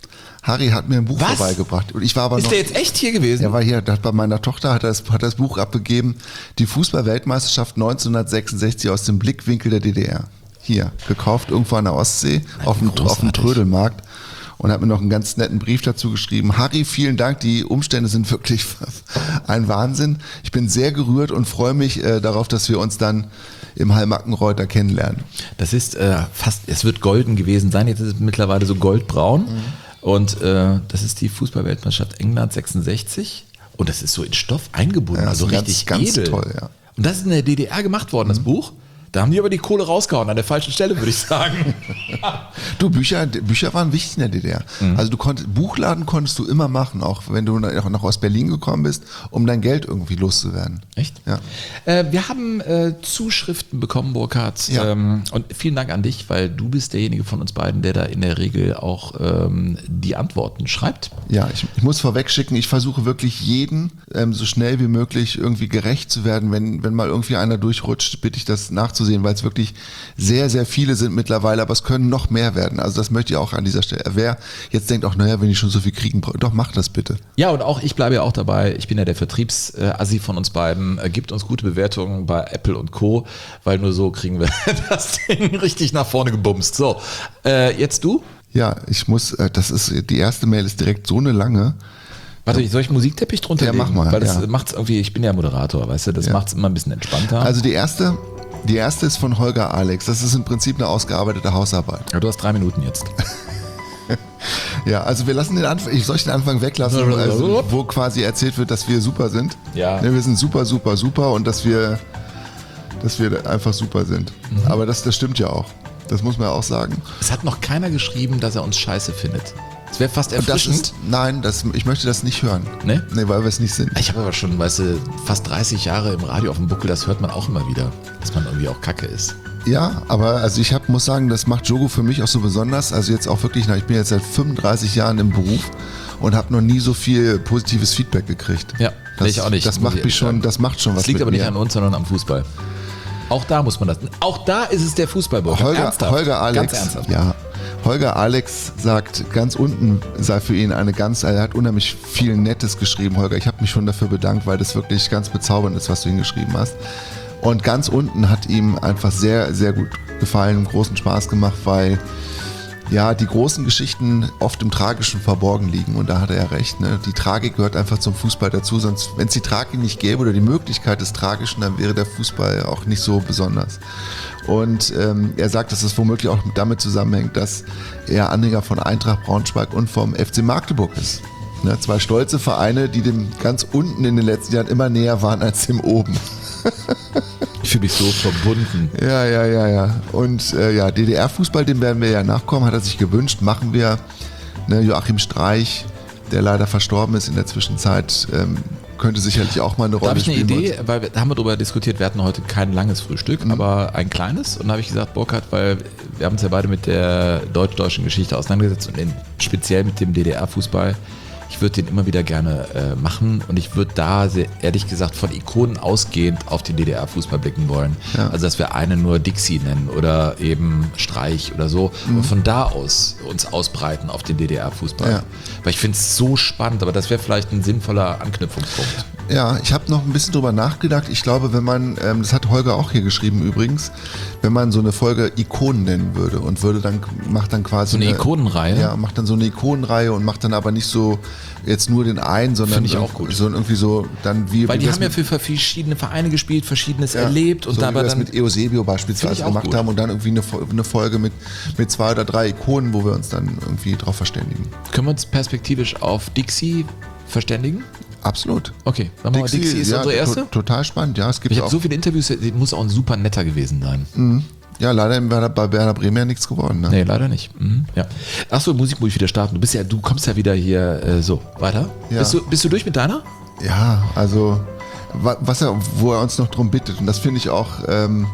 Harry hat mir ein Buch Was? vorbeigebracht. Und ich war aber Ist noch, der jetzt echt hier gewesen? er war hier, hat bei meiner Tochter hat er das, hat das Buch abgegeben, die Fußball-Weltmeisterschaft neunzehnhundertsechsundsechzig aus dem Blickwinkel der D D R. Hier, gekauft irgendwo an der Ostsee, Nein, auf dem, großartig. auf dem Trödelmarkt. Und hat mir noch einen ganz netten Brief dazu geschrieben. Harry, vielen Dank, die Umstände sind wirklich ein Wahnsinn. Ich bin sehr gerührt und freue mich äh, darauf, dass wir uns dann im Hallmackenreuter kennenlernen. Das ist äh, fast, es wird golden gewesen sein, jetzt ist es mittlerweile so goldbraun. Mhm. Und äh, das ist die Fußball-Weltmeisterschaft England sechsundsechzig. Und das ist so in Stoff eingebunden, Ja, also das ist richtig ganz, ganz edel. toll, ja. Und das ist in der D D R gemacht worden, das Buch. Da haben die aber die Kohle rausgehauen, an der falschen Stelle, würde ich sagen. Du, Bücher, Bücher waren wichtig in der D D R. Mhm. Also du konntest, Buchladen konntest du immer machen, auch wenn du nach, nach aus Berlin gekommen bist, um dein Geld irgendwie loszuwerden. Echt? Ja. Äh, wir haben äh, Zuschriften bekommen, Burkhard. Ja. Ähm, und vielen Dank an dich, weil du bist derjenige von uns beiden, der da in der Regel auch ähm, die Antworten schreibt. Ja, ich, ich muss vorweg schicken, ich versuche wirklich jeden ähm, so schnell wie möglich irgendwie gerecht zu werden. Wenn, wenn mal irgendwie einer durchrutscht, bitte ich das nachzusehen, weil es wirklich sehr, sehr viele sind mittlerweile, aber es können noch mehr werden. Also das möchte ich auch an dieser Stelle. Wer jetzt denkt, auch naja, wenn ich schon so viel kriegen, doch macht das bitte. Ja, und auch ich bleibe ja auch dabei. Ich bin ja der Vertriebsassi von uns beiden. Gibt uns gute Bewertungen bei Apple und Co., weil nur so kriegen wir das Ding richtig nach vorne gebumst. So, äh, jetzt du? Ja, ich muss, äh, das ist, die erste Mail ist direkt so eine lange. Warte, soll ich Musikteppich drunter Ja, legen? mach mal, Weil das ja. macht's irgendwie, ich bin ja Moderator, weißt du, das Ja. macht's immer ein bisschen entspannter. Also die erste, die erste ist von Holger Alex. Das ist im Prinzip eine ausgearbeitete Hausarbeit. ja, du hast drei Minuten jetzt. Ja, also wir lassen den Anfang, ich soll ich den Anfang weglassen, also, wo quasi erzählt wird, dass wir super sind. Ja. Ne, wir sind super, super, super und dass wir, dass wir einfach super sind. Mhm. Aber das, das stimmt ja auch. Das muss man ja auch sagen. Es hat noch keiner geschrieben, dass er uns scheiße findet. Es wäre fast Und das erfrischend. ist, nein, das, ich möchte das nicht hören. Ne? Nee, weil wir es nicht sind. Ich habe aber schon, weißt du, fast dreißig Jahre im Radio auf dem Buckel, das hört man auch immer wieder, dass man irgendwie auch kacke ist. Ja, aber also ich hab, muss sagen, das macht Jogo für mich auch so besonders. Also jetzt auch wirklich, na, ich bin jetzt seit fünfunddreißig Jahren im Beruf und habe noch nie so viel positives Feedback gekriegt. Ja, das, ich auch nicht. Das muss macht ich mich schon, sagen. das macht schon was Das liegt mit aber nicht mir. an uns, sondern am Fußball. Auch da muss man das. Auch da ist es der Fußballburg. Holger, Ernsthaft. Holger Alex, Ganz ernsthaft. ja, Holger Alex sagt, ganz unten sei für ihn eine ganz, er hat unheimlich viel Nettes geschrieben, Holger. Ich habe mich schon dafür bedankt, weil das wirklich ganz bezaubernd ist, was du hingeschrieben hast. Und ganz unten hat ihm einfach sehr, sehr gut gefallen und großen Spaß gemacht, weil ja, die großen Geschichten oft im Tragischen verborgen liegen. Und da hat er ja recht. Ne? Die Tragik gehört einfach zum Fußball dazu. Sonst, wenn es die Tragik nicht gäbe oder die Möglichkeit des Tragischen, dann wäre der Fußball auch nicht so besonders. Und ähm, er sagt, dass es womöglich auch damit zusammenhängt, dass er Anhänger von Eintracht Braunschweig und vom F C Magdeburg ist. Ne? Zwei stolze Vereine, die dem ganz unten in den letzten Jahren immer näher waren als dem oben. Ich fühle mich so verbunden. Ja, ja, ja, ja. Und äh, ja, D D R-Fußball, dem werden wir ja nachkommen, hat er sich gewünscht, machen wir. Ne, Joachim Streich, der leider verstorben ist in der Zwischenzeit, ähm, könnte sicherlich auch mal eine Rolle spielen. Da habe ich eine Idee, weil wir, da haben wir darüber diskutiert, wir hatten heute kein langes Frühstück, mhm. aber ein kleines. Und da habe ich gesagt, Burkhard, weil wir haben uns ja beide mit der deutsch-deutschen Geschichte auseinandergesetzt und in, speziell mit dem D D R-Fußball. Ich würde den immer wieder gerne äh, machen und ich würde da sehr, ehrlich gesagt von Ikonen ausgehend auf den D D R-Fußball blicken wollen. Ja. Also dass wir eine nur Dixie nennen oder eben Streich oder so mhm. und von da aus uns ausbreiten auf den D D R-Fußball. Ja. Weil ich finde es so spannend, aber das wäre vielleicht ein sinnvoller Anknüpfungspunkt. Ja, ich habe noch ein bisschen drüber nachgedacht. Ich glaube, wenn man, ähm, das hat Holger auch hier geschrieben übrigens, wenn man so eine Folge Ikonen nennen würde und würde dann, macht dann quasi so eine, eine Ikonenreihe? Ja, macht dann so eine Ikonenreihe und macht dann aber nicht so jetzt nur den einen, sondern finde ich auch gut. So irgendwie so dann wie weil wie die haben ja für verschiedene Vereine gespielt, Verschiedenes ja, erlebt und so dabei wie wir dann das mit Eusebio beispielsweise gemacht gut. haben und dann irgendwie eine, eine Folge mit, mit zwei oder drei Ikonen, wo wir uns dann irgendwie drauf verständigen. Können wir uns perspektivisch auf Dixie verständigen? Absolut. Okay, dann machen wir Dixie, Dixie ist ja, unsere erste? To- total spannend, ja. Es gibt ich habe so viele Interviews, die muss auch ein super netter gewesen sein. Mhm. Ja, leider bei Werder Bremen ja nichts geworden. Ne? Nee, leider nicht. Mhm, ja. Achso, Musik muss ich wieder starten. Du bist ja, du kommst ja wieder hier äh, so weiter. Ja. Bist du, bist du durch mit deiner? Ja, also was er, wo er uns noch drum bittet, und das finde ich auch ähm,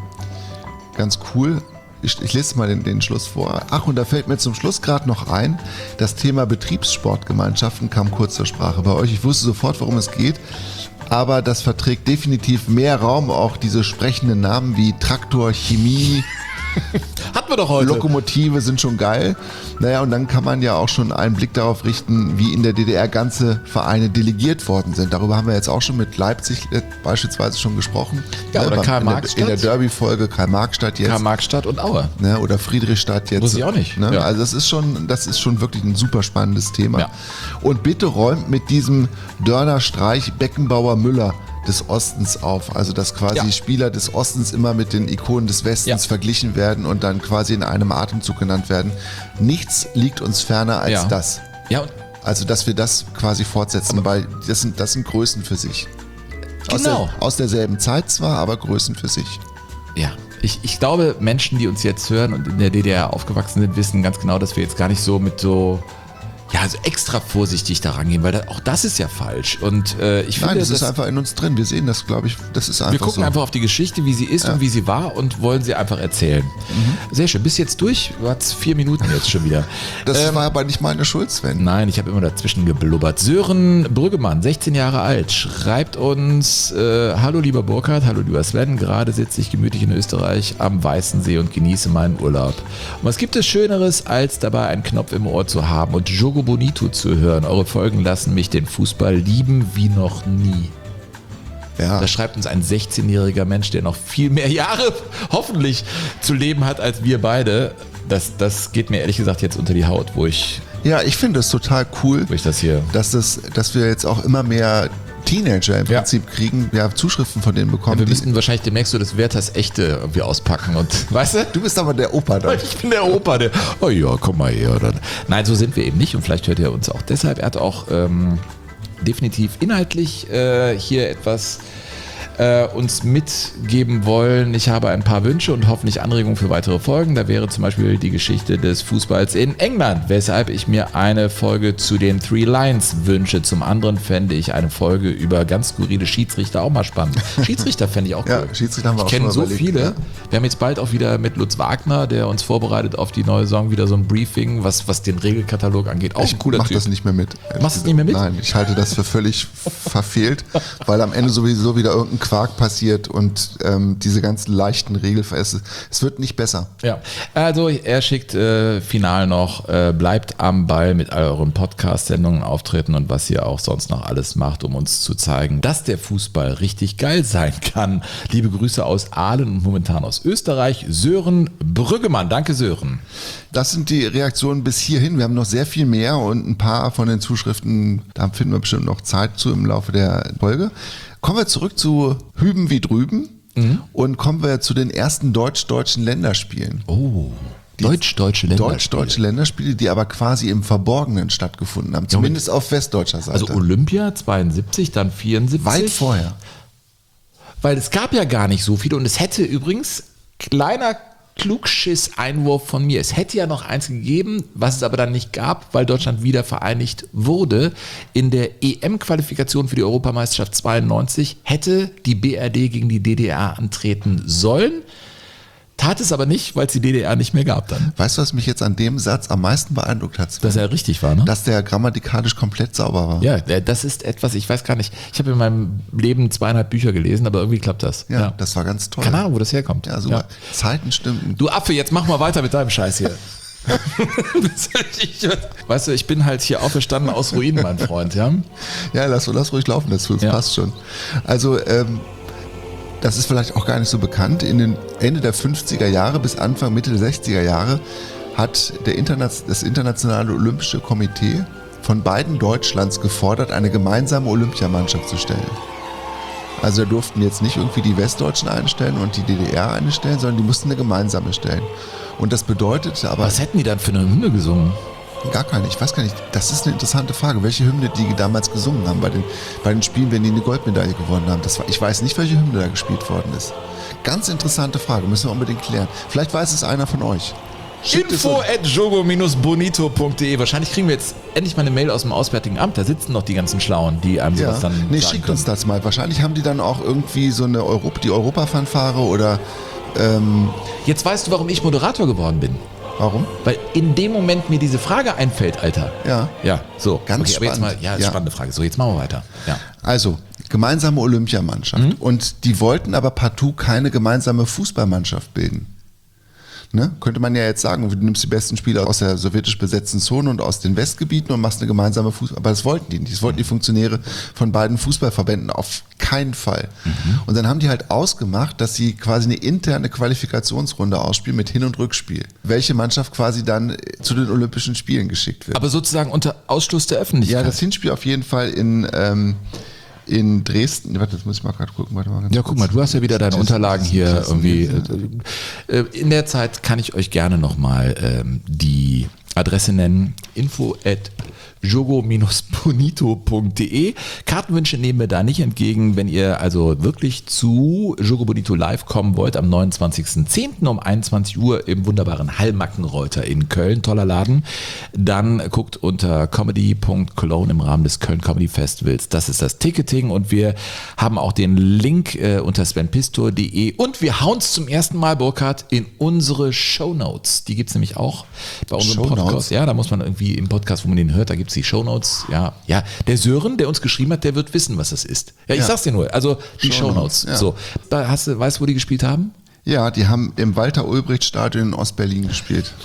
ganz cool. Ich, ich lese mal den, den Schluss vor. Ach, und da fällt mir zum Schluss gerade noch ein, das Thema Betriebssportgemeinschaften kam kurz zur Sprache bei euch. Ich wusste sofort, worum es geht, aber das verträgt definitiv mehr Raum, auch diese sprechenden Namen wie Traktor, Chemie, hatten wir doch heute. Lokomotive sind schon geil. Naja, und dann kann man ja auch schon einen Blick darauf richten, wie in der D D R ganze Vereine delegiert worden sind. Darüber haben wir jetzt auch schon mit Leipzig beispielsweise schon gesprochen. Ja, oder Karl-Marx-Stadt. In der, der Derby-Folge Karl-Marx-Stadt jetzt. Karl-Marx-Stadt und Aue. Ne, oder Friedrichstadt jetzt. Muss ich auch nicht. Ne? Ja. Also das ist schon, das ist schon wirklich ein super spannendes Thema. Ja. Und bitte räumt mit diesem Dörner, Streich, Beckenbauer, Müller des Ostens auf, also dass quasi ja. Spieler des Ostens immer mit den Ikonen des Westens ja. verglichen werden und dann quasi in einem Atemzug genannt werden. Nichts liegt uns ferner als ja. das. Ja. Also dass wir das quasi fortsetzen, aber weil das sind, das sind Größen für sich. Genau. Aus, der, aus derselben Zeit zwar, aber Größen für sich. Ja. Ich, ich glaube, Menschen, die uns jetzt hören und in der D D R aufgewachsen sind, wissen ganz genau, dass wir jetzt gar nicht so mit so ja, also extra vorsichtig da rangehen, weil da, auch das ist ja falsch. Und äh, ich finde, Nein, das, das ist einfach in uns drin. Wir sehen das, glaube ich, das ist einfach Wir gucken so. einfach auf die Geschichte, wie sie ist ja. und wie sie war und wollen sie einfach erzählen. Mhm. Sehr schön. Bist jetzt durch? Du hast vier Minuten jetzt schon wieder. Das ähm, war aber nicht meine Schuld, Sven. Nein, ich habe immer dazwischen geblubbert. Sören Brüggemann, sechzehn Jahre alt, schreibt uns, äh, hallo lieber Burkhard, hallo lieber Sven, gerade sitze ich gemütlich in Österreich am Weißen See und genieße meinen Urlaub. Und was gibt es Schöneres, als dabei einen Knopf im Ohr zu haben und Jogo Bonito zu hören? Eure Folgen lassen mich den Fußball lieben wie noch nie. Ja. Da schreibt uns ein sechzehnjähriger Mensch, der noch viel mehr Jahre hoffentlich zu leben hat als wir beide. Das, das geht mir ehrlich gesagt jetzt unter die Haut, wo ich... Ja, ich finde es total cool, wo ich das hier dass, das, dass wir jetzt auch immer mehr Teenager im Prinzip ja. kriegen, ja, Zuschriften von denen bekommen. Ja, wir müssten wahrscheinlich demnächst so das Werthers Echte irgendwie auspacken und, weißt du? Du bist aber der Opa dann. Ich bin der Opa, der, oh ja, komm mal her. Dann. Nein, so sind wir eben nicht und vielleicht hört ihr uns auch deshalb. Er hat auch ähm, definitiv inhaltlich äh, hier etwas äh, uns mitgeben wollen. Ich habe ein paar Wünsche und hoffentlich Anregungen für weitere Folgen. Da wäre zum Beispiel die Geschichte des Fußballs in England, weshalb ich mir eine Folge zu den Three Lions wünsche. Zum anderen fände ich eine Folge über ganz skurrile Schiedsrichter auch mal spannend. Schiedsrichter fände ich auch cool. Ja, Schiedsrichter haben wir ich auch schon kenne so überlegt, viele. Ja. Wir haben jetzt bald auch wieder mit Lutz Wagner, der uns vorbereitet auf die neue Saison, wieder so ein Briefing, was, was den Regelkatalog angeht. Auch ich ein cooler mach Typ. das nicht mehr mit. Machst du es nicht mehr mit? Nein, ich halte das für völlig verfehlt, weil am Ende sowieso wieder irgendein Quark passiert und ähm, diese ganzen leichten Regelveräste. Es wird nicht besser. Ja, also er schickt äh, final noch, äh, bleibt am Ball mit all euren Podcast-Sendungen, Auftritten und was ihr auch sonst noch alles macht, um uns zu zeigen, dass der Fußball richtig geil sein kann. Liebe Grüße aus Aalen und momentan aus Österreich, Sören Brüggemann. Danke, Sören. das sind die Reaktionen bis hierhin. Wir haben noch sehr viel mehr und ein paar von den Zuschriften, da finden wir bestimmt noch Zeit zu im Laufe der Folge. Kommen wir zurück zu Hüben wie drüben mhm. und kommen wir zu den ersten deutsch-deutschen Länderspielen. Oh, deutsch-deutsche Länderspiele. Deutsch-deutsche Länderspiele, die aber quasi im Verborgenen stattgefunden haben, zumindest ja, auf westdeutscher Seite. Also Olympia zweiundsiebzig, dann vierundsiebzig. Weit vorher. Weil es gab ja gar nicht so viele und es hätte übrigens, kleiner Klugschiss-Einwurf von mir, es hätte ja noch eins gegeben, was es aber dann nicht gab, weil Deutschland wieder vereinigt wurde. In der E M-Qualifikation für die Europameisterschaft zweiundneunzig hätte die B R D gegen die D D R antreten sollen. Tat es aber nicht, weil es die D D R nicht mehr gab dann. Weißt du, was mich jetzt an dem Satz am meisten beeindruckt hat? Dass er richtig war, ne? Dass der grammatikalisch komplett sauber war. Ja, das ist etwas, ich weiß gar nicht, ich habe in meinem Leben zweieinhalb Bücher gelesen, aber irgendwie klappt das. Ja, ja. das war ganz toll. Keine Ahnung, wo das herkommt. Ja, super. Ja. Zeiten stimmten. Du Affe, jetzt mach mal weiter mit deinem Scheiß hier. Weißt du, ich bin halt hier auferstanden aus Ruinen, mein Freund, ja? Ja, lass, lass ruhig laufen, das ja. passt schon. Also, ähm, das ist vielleicht auch gar nicht so bekannt. In den Ende der fünfziger Jahre bis Anfang, Mitte der sechziger Jahre hat der Interna- das Internationale Olympische Komitee von beiden Deutschlands gefordert, eine gemeinsame Olympiamannschaft zu stellen. Also da durften jetzt nicht irgendwie die Westdeutschen einstellen und die D D R einstellen, sondern die mussten eine gemeinsame stellen. Und das bedeutete aber... Was hätten die dann für eine Hymne gesungen? Gar keine, ich weiß gar nicht. Das ist eine interessante Frage. Welche Hymne die damals gesungen haben bei den, bei den Spielen, wenn die eine Goldmedaille gewonnen haben. Das war, ich weiß nicht, welche Hymne da gespielt worden ist. Ganz interessante Frage, müssen wir unbedingt klären. Vielleicht weiß es einer von euch. Schickt info at jogo dash bonito punkt de. Wahrscheinlich kriegen wir jetzt endlich mal eine Mail aus dem Auswärtigen Amt. Da sitzen noch die ganzen Schlauen, die einem ja. sowas dann Nee, sagen schickt können. uns das mal. Wahrscheinlich haben die dann auch irgendwie so eine Europa, die Europa-Fanfare oder... Ähm, jetzt weißt du, warum ich Moderator geworden bin. Warum? Weil in dem Moment mir diese Frage einfällt, Alter. Ja. Ja, so. Ganz okay, aber spannend. jetzt mal, ja, ja, spannende Frage. So, jetzt machen wir weiter. Ja. Also, gemeinsame Olympiamannschaft. Mhm. Und die wollten aber partout keine gemeinsame Fußballmannschaft bilden. Ne? Könnte man ja jetzt sagen, du nimmst die besten Spieler aus der sowjetisch besetzten Zone und aus den Westgebieten und machst eine gemeinsame Fußball. Aber das wollten die nicht. Das wollten die Funktionäre von beiden Fußballverbänden auf keinen Fall. Mhm. Und dann haben die halt ausgemacht, dass sie quasi eine interne Qualifikationsrunde ausspielen mit Hin- und Rückspiel. Welche Mannschaft quasi dann zu den Olympischen Spielen geschickt wird. Aber sozusagen unter Ausschluss der Öffentlichkeit. Ja, das Hinspiel auf jeden Fall in... Ähm, in Dresden, warte, das muss ich mal gerade gucken. Warte mal ganz ja, guck mal, du hast ja wieder deine Unterlagen hier irgendwie. In der Zeit kann ich euch gerne nochmal ähm, die Adresse nennen, info at jogo dash bonito punkt de. Kartenwünsche nehmen wir da nicht entgegen. Wenn ihr also wirklich zu Jogo Bonito live kommen wollt, am neunundzwanzigsten zehnten um einundzwanzig Uhr im wunderbaren Hallmackenreuter in Köln, toller Laden, dann guckt unter comedy punkt cologne im Rahmen des Köln Comedy Festivals. Das ist das Ticketing und wir haben auch den Link äh, unter sven pistor punkt de und wir hauen es zum ersten Mal, Burkhard, in unsere Shownotes. Die gibt es nämlich auch bei unserem Shownotes? Podcast. Ja, da muss man irgendwie im Podcast, wo man den hört, da gibt es die Shownotes, ja, ja. Der Sören, der uns geschrieben hat, der wird wissen, was das ist. Ja, ich ja. sag's dir nur. Also die Shownotes. Shownotes ja. So, da hast du, weißt du, wo die gespielt haben? Ja, die haben im Walter-Ulbricht-Stadion in Ostberlin gespielt.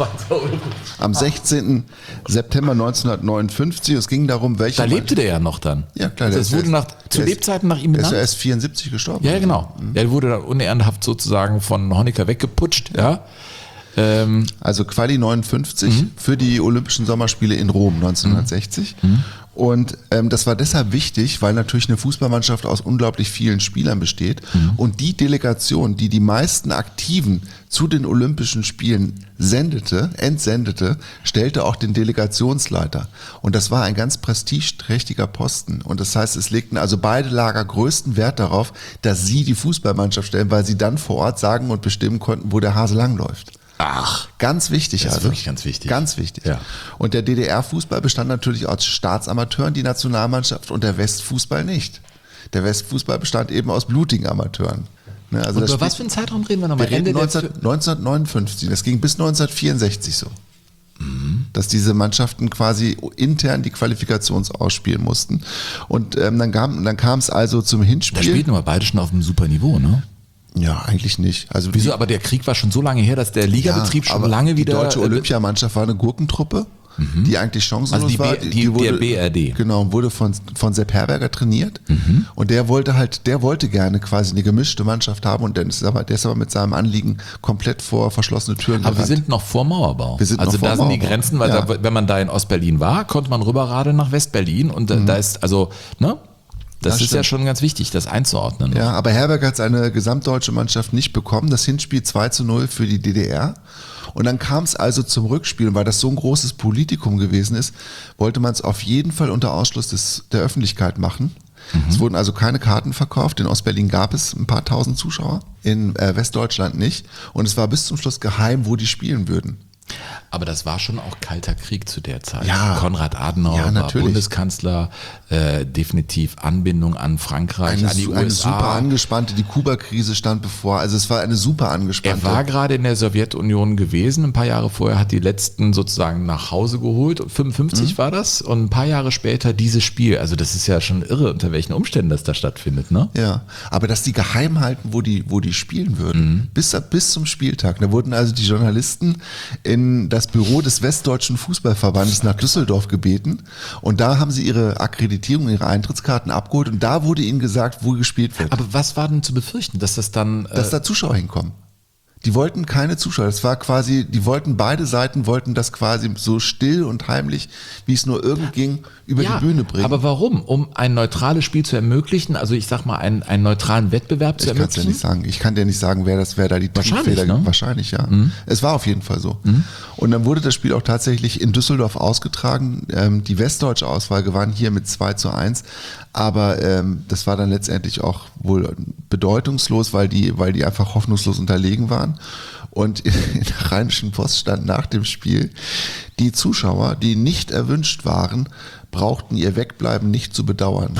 Am sechzehnten September neunzehnhundertneunundfünfzig. Es ging darum, welcher. Da lebte der ja noch dann. Ja, klar. Also das wurde nach, zu Lebzeiten nach ihm benannt. benannt. Der ist ja erst vierundsiebzig gestorben. Ja, genau. Mhm. Der wurde dann unehrenhaft sozusagen von Honecker weggeputscht, ja. Ähm, also Quali neunundfünfzig mhm. für die Olympischen Sommerspiele in Rom neunzehnhundertsechzig. Mhm. Und ähm, das war deshalb wichtig, weil natürlich eine Fußballmannschaft aus unglaublich vielen Spielern besteht. Mhm. Und die Delegation, die die meisten Aktiven zu den Olympischen Spielen sendete, entsendete, stellte auch den Delegationsleiter. Und das war ein ganz prestigeträchtiger Posten. Und das heißt, es legten also beide Lager größten Wert darauf, dass sie die Fußballmannschaft stellen, weil sie dann vor Ort sagen und bestimmen konnten, wo der Hase langläuft. Ach, ganz wichtig. Das ist also. wirklich ganz wichtig. Ganz wichtig. Ja. Und der D D R-Fußball bestand natürlich aus Staatsamateuren, die Nationalmannschaft, und der Westfußball nicht. Der Westfußball bestand eben aus blutigen Amateuren. Ne, also und das über was für einen Zeitraum reden wir nochmal? Wir reden neunzehn, neunzehnhundertneunundfünfzig. Das ging bis neunzehnhundertvierundsechzig so. Mhm. Dass diese Mannschaften quasi intern die Qualifikations ausspielen mussten. Und ähm, dann kam dann kam es also zum Hinspiel. Da spielten aber beide schon auf einem super Niveau, ne? Ja, eigentlich nicht. Also Wieso? die, Aber der Krieg war schon so lange her, dass der Ligabetrieb ja, schon lange wieder... Die deutsche Olympiamannschaft war eine Gurkentruppe mhm. die eigentlich chancenlos also die war. B, die, die wurde, der B R D. Genau, wurde von, von Sepp Herberger trainiert mhm. und der wollte halt, der wollte gerne quasi eine gemischte Mannschaft haben und dann ist aber, der ist aber mit seinem Anliegen komplett vor verschlossene Türen Aber gerannt. wir sind noch vor Mauerbau. Wir sind also noch vor da Mauerbau. sind die Grenzen, weil ja. da, wenn man da in Ostberlin war, konnte man rüberradeln nach Westberlin und mhm. da ist, also, ne? Das, das ist stimmt. ja schon ganz wichtig, das einzuordnen. Ja, aber Herberger hat seine gesamtdeutsche Mannschaft nicht bekommen. Das Hinspiel zwei zu null für die D D R. Und dann kam es also zum Rückspiel. Und weil das so ein großes Politikum gewesen ist, wollte man es auf jeden Fall unter Ausschluss des, der Öffentlichkeit machen. Mhm. Es wurden also keine Karten verkauft. In Ostberlin gab es ein paar tausend Zuschauer, in äh, Westdeutschland nicht. Und es war bis zum Schluss geheim, wo die spielen würden. Aber das war schon auch kalter Krieg zu der Zeit. Ja. Konrad Adenauer Ja, war natürlich. Bundeskanzler, äh, definitiv Anbindung an Frankreich, Eine, an die su- U S A. eine super angespannte, die Kuba-Krise stand bevor. Also es war eine super angespannte. Er war gerade in der Sowjetunion gewesen, ein paar Jahre vorher, hat die letzten sozusagen nach Hause geholt, fünfundfünfzig mhm. war das, und ein paar Jahre später dieses Spiel. Also das ist ja schon irre, unter welchen Umständen das da stattfindet, ne? Ja, aber dass die geheim halten, wo die, wo die spielen würden, mhm. bis, bis zum Spieltag. Da wurden also die Journalisten in das Büro des Westdeutschen Fußballverbandes nach Düsseldorf gebeten und da haben sie ihre Akkreditierung, ihre Eintrittskarten abgeholt und da wurde ihnen gesagt, wo gespielt wird. Aber was war denn zu befürchten, dass das dann... Äh dass da Zuschauer hinkommen. Die wollten keine Zuschauer. Das war quasi, die wollten, beide Seiten wollten das quasi so still und heimlich, wie es nur irgend ging, über ja, die Bühne bringen. Aber warum? Um ein neutrales Spiel zu ermöglichen, also ich sag mal, einen, einen neutralen Wettbewerb zu ich ermöglichen? Ich kann es ja nicht sagen. Ich kann dir nicht sagen, wer das, wer da die Wahrscheinlich, Triebfeder, ne? Wahrscheinlich, ja. Mhm. Es war auf jeden Fall so. Mhm. Und dann wurde das Spiel auch tatsächlich in Düsseldorf ausgetragen. Ähm, die westdeutsche Auswahl gewann hier mit zwei zu eins. Aber ähm, das war dann letztendlich auch wohl bedeutungslos, weil die, weil die einfach hoffnungslos unterlegen waren. Und in der Rheinischen Post stand nach dem Spiel, die Zuschauer, die nicht erwünscht waren, brauchten ihr Wegbleiben nicht zu bedauern.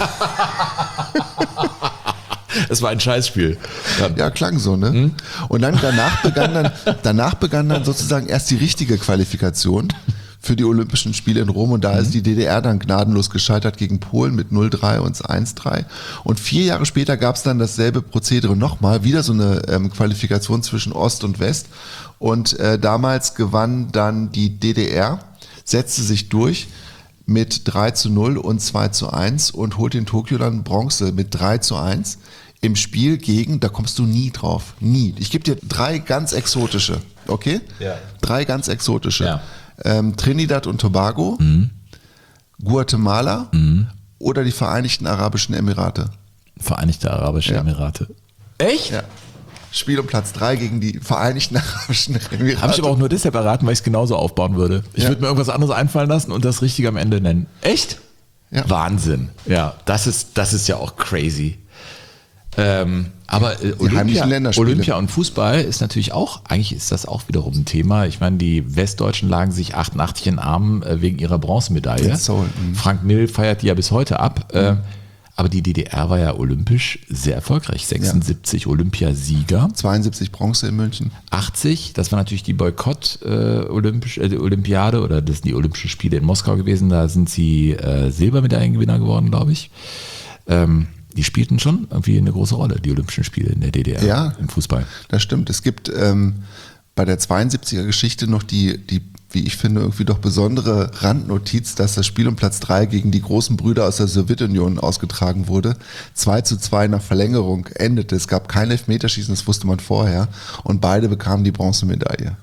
Es war ein Scheißspiel. Ja, ja klang so, ne? Mhm. Und dann danach begann dann, danach begann dann sozusagen erst die richtige Qualifikation für die Olympischen Spiele in Rom und da ist die D D R dann gnadenlos gescheitert gegen Polen mit null drei und eins drei und vier Jahre später gab es dann dasselbe Prozedere nochmal, wieder so eine ähm, Qualifikation zwischen Ost und West und äh, damals gewann dann die D D R, setzte sich durch mit drei zu null und zwei zu eins und holt in Tokio dann Bronze mit drei zu eins im Spiel gegen, da kommst du nie drauf, nie. Ich gebe dir drei ganz exotische, okay? Ja. Drei ganz exotische. Ja. Ähm, Trinidad und Tobago, Mhm. Guatemala Mhm. oder die Vereinigten Arabischen Emirate. Vereinigte Arabische Ja. Emirate. Echt? Ja. Spiel um Platz drei gegen die Vereinigten Arabischen Emirate. Habe ich aber auch nur deshalb erraten, weil ich es genauso aufbauen würde. Ich Ja. würde mir irgendwas anderes einfallen lassen und das Richtige am Ende nennen. Echt? Ja. Wahnsinn. Ja, das ist, das ist ja auch crazy. Ähm, aber äh, Olympia, heimlichen Länderspiele. Olympia und Fußball ist natürlich auch, eigentlich ist das auch wiederum ein Thema. Ich meine, die Westdeutschen lagen sich achtundachtzig in den Armen äh, wegen ihrer Bronzemedaille. In Seoul, mhm. Frank Mill feiert die ja bis heute ab. Mhm. Äh, aber die D D R war ja olympisch sehr erfolgreich. sechsundsiebzig ja. Olympiasieger. zweiundsiebzig Bronze in München. achtzig, das war natürlich die Boykott äh, Olympisch, äh, Olympiade oder das sind die Olympischen Spiele in Moskau gewesen. Da sind sie äh, Silbermedaillengewinner geworden, glaube ich. Ähm, die spielten schon irgendwie eine große Rolle, die Olympischen Spiele in der D D R ja, im Fußball. Das stimmt. Es gibt ähm, bei der zweiundsiebziger Geschichte noch die, die, wie ich finde, irgendwie doch besondere Randnotiz, dass das Spiel um Platz drei gegen die großen Brüder aus der Sowjetunion ausgetragen wurde. zwei zu zwei nach Verlängerung endete. Es gab kein Elfmeterschießen, das wusste man vorher. Und beide bekamen die Bronzemedaille.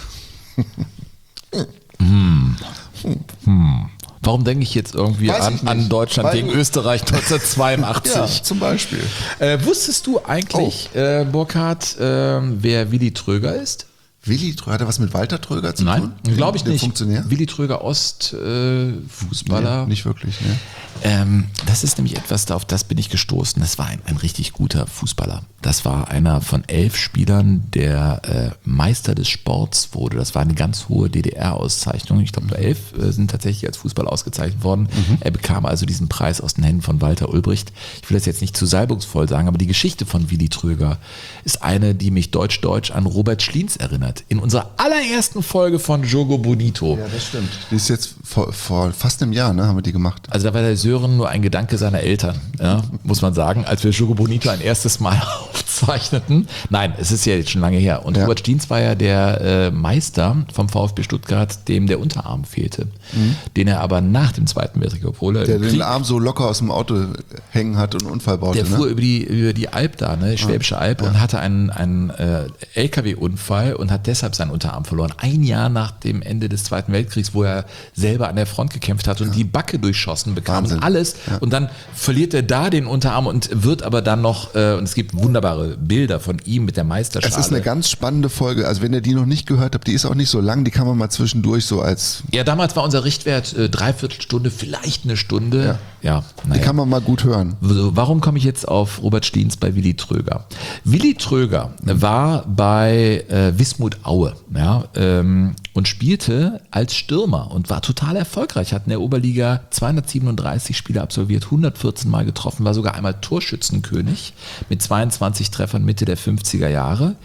hm. Hm. Warum denke ich jetzt irgendwie Weiß an, ich nicht. an Deutschland Weil gegen du- Österreich neunzehnhundertzweiundachtzig? Ja, zum Beispiel. Äh, wusstest du eigentlich, äh, Burkhard, äh, wer Willi Tröger ist? Willi Tröger, hat er was mit Walter Tröger zu tun? Nein, glaube ich Der nicht. Funktionär? Willi Tröger Ost, äh, Fußballer. Nee, nicht wirklich, ne? Ähm, das ist nämlich etwas, auf das bin ich gestoßen. Das war ein, ein richtig guter Fußballer. Das war einer von elf Spielern, der äh, Meister des Sports wurde. Das war eine ganz hohe D D R-Auszeichnung. Ich glaube, nur elf äh, sind tatsächlich als Fußballer ausgezeichnet worden. Mhm. Er bekam also diesen Preis aus den Händen von Walter Ulbricht. Ich will das jetzt nicht zu salbungsvoll sagen, aber die Geschichte von Willi Tröger ist eine, die mich deutsch-deutsch an Robert Schliens erinnert. In unserer allerersten Folge von Jogo Bonito. Ja, das stimmt. Die ist jetzt vor, vor fast einem Jahr, ne, haben wir die gemacht. Also da war der Sören nur ein Gedanke seiner Eltern, ja, muss man sagen, als wir Jogo Bonito ein erstes Mal auszeichneten. Nein, es ist ja jetzt schon lange her. Und Ja. Robert Stiens war ja der äh, Meister vom VfB Stuttgart, dem der Unterarm fehlte. Mhm. Den er aber nach dem Zweiten Weltkrieg, obwohl er Der im den Krieg, Arm so locker aus dem Auto hängen hat und einen Unfall baute. der fuhr ne? über die, über die Alp da, ne, Schwäbische Alb, und hatte einen, einen äh, L K W-Unfall und hat deshalb seinen Unterarm verloren. Ein Jahr nach dem Ende des Zweiten Weltkriegs, wo er selber an der Front gekämpft hat und die Backe durchschossen bekam Wahnsinn. und alles. Ja. Und dann verliert er da den Unterarm und wird aber dann noch, äh, und es gibt wunderbare Bilder von ihm mit der Meisterschale. Es ist eine ganz spannende Folge. Also wenn ihr die noch nicht gehört habt, die ist auch nicht so lang, die kann man mal zwischendurch so als, Ja, damals war unser Richtwert äh, Dreiviertelstunde, vielleicht eine Stunde. Ja, die naja. kann man mal gut hören. So, warum komme ich jetzt auf Robert Stiens bei Willi Tröger? Willi Tröger war bei äh, Wismut Aue, ja, ähm, und spielte als Stürmer und war total erfolgreich. Hat in der Oberliga zweihundertsiebenunddreißig Spiele absolviert, hundertvierzehn Mal getroffen, war sogar einmal Torschützenkönig mit zweiundzwanzig Treffern Mitte der fünfziger Jahre.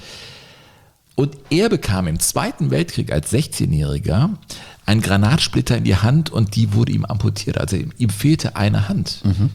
Und er bekam im Zweiten Weltkrieg als sechzehnjähriger einen Granatsplitter in die Hand und die wurde ihm amputiert. Also ihm, ihm fehlte eine Hand. Mhm.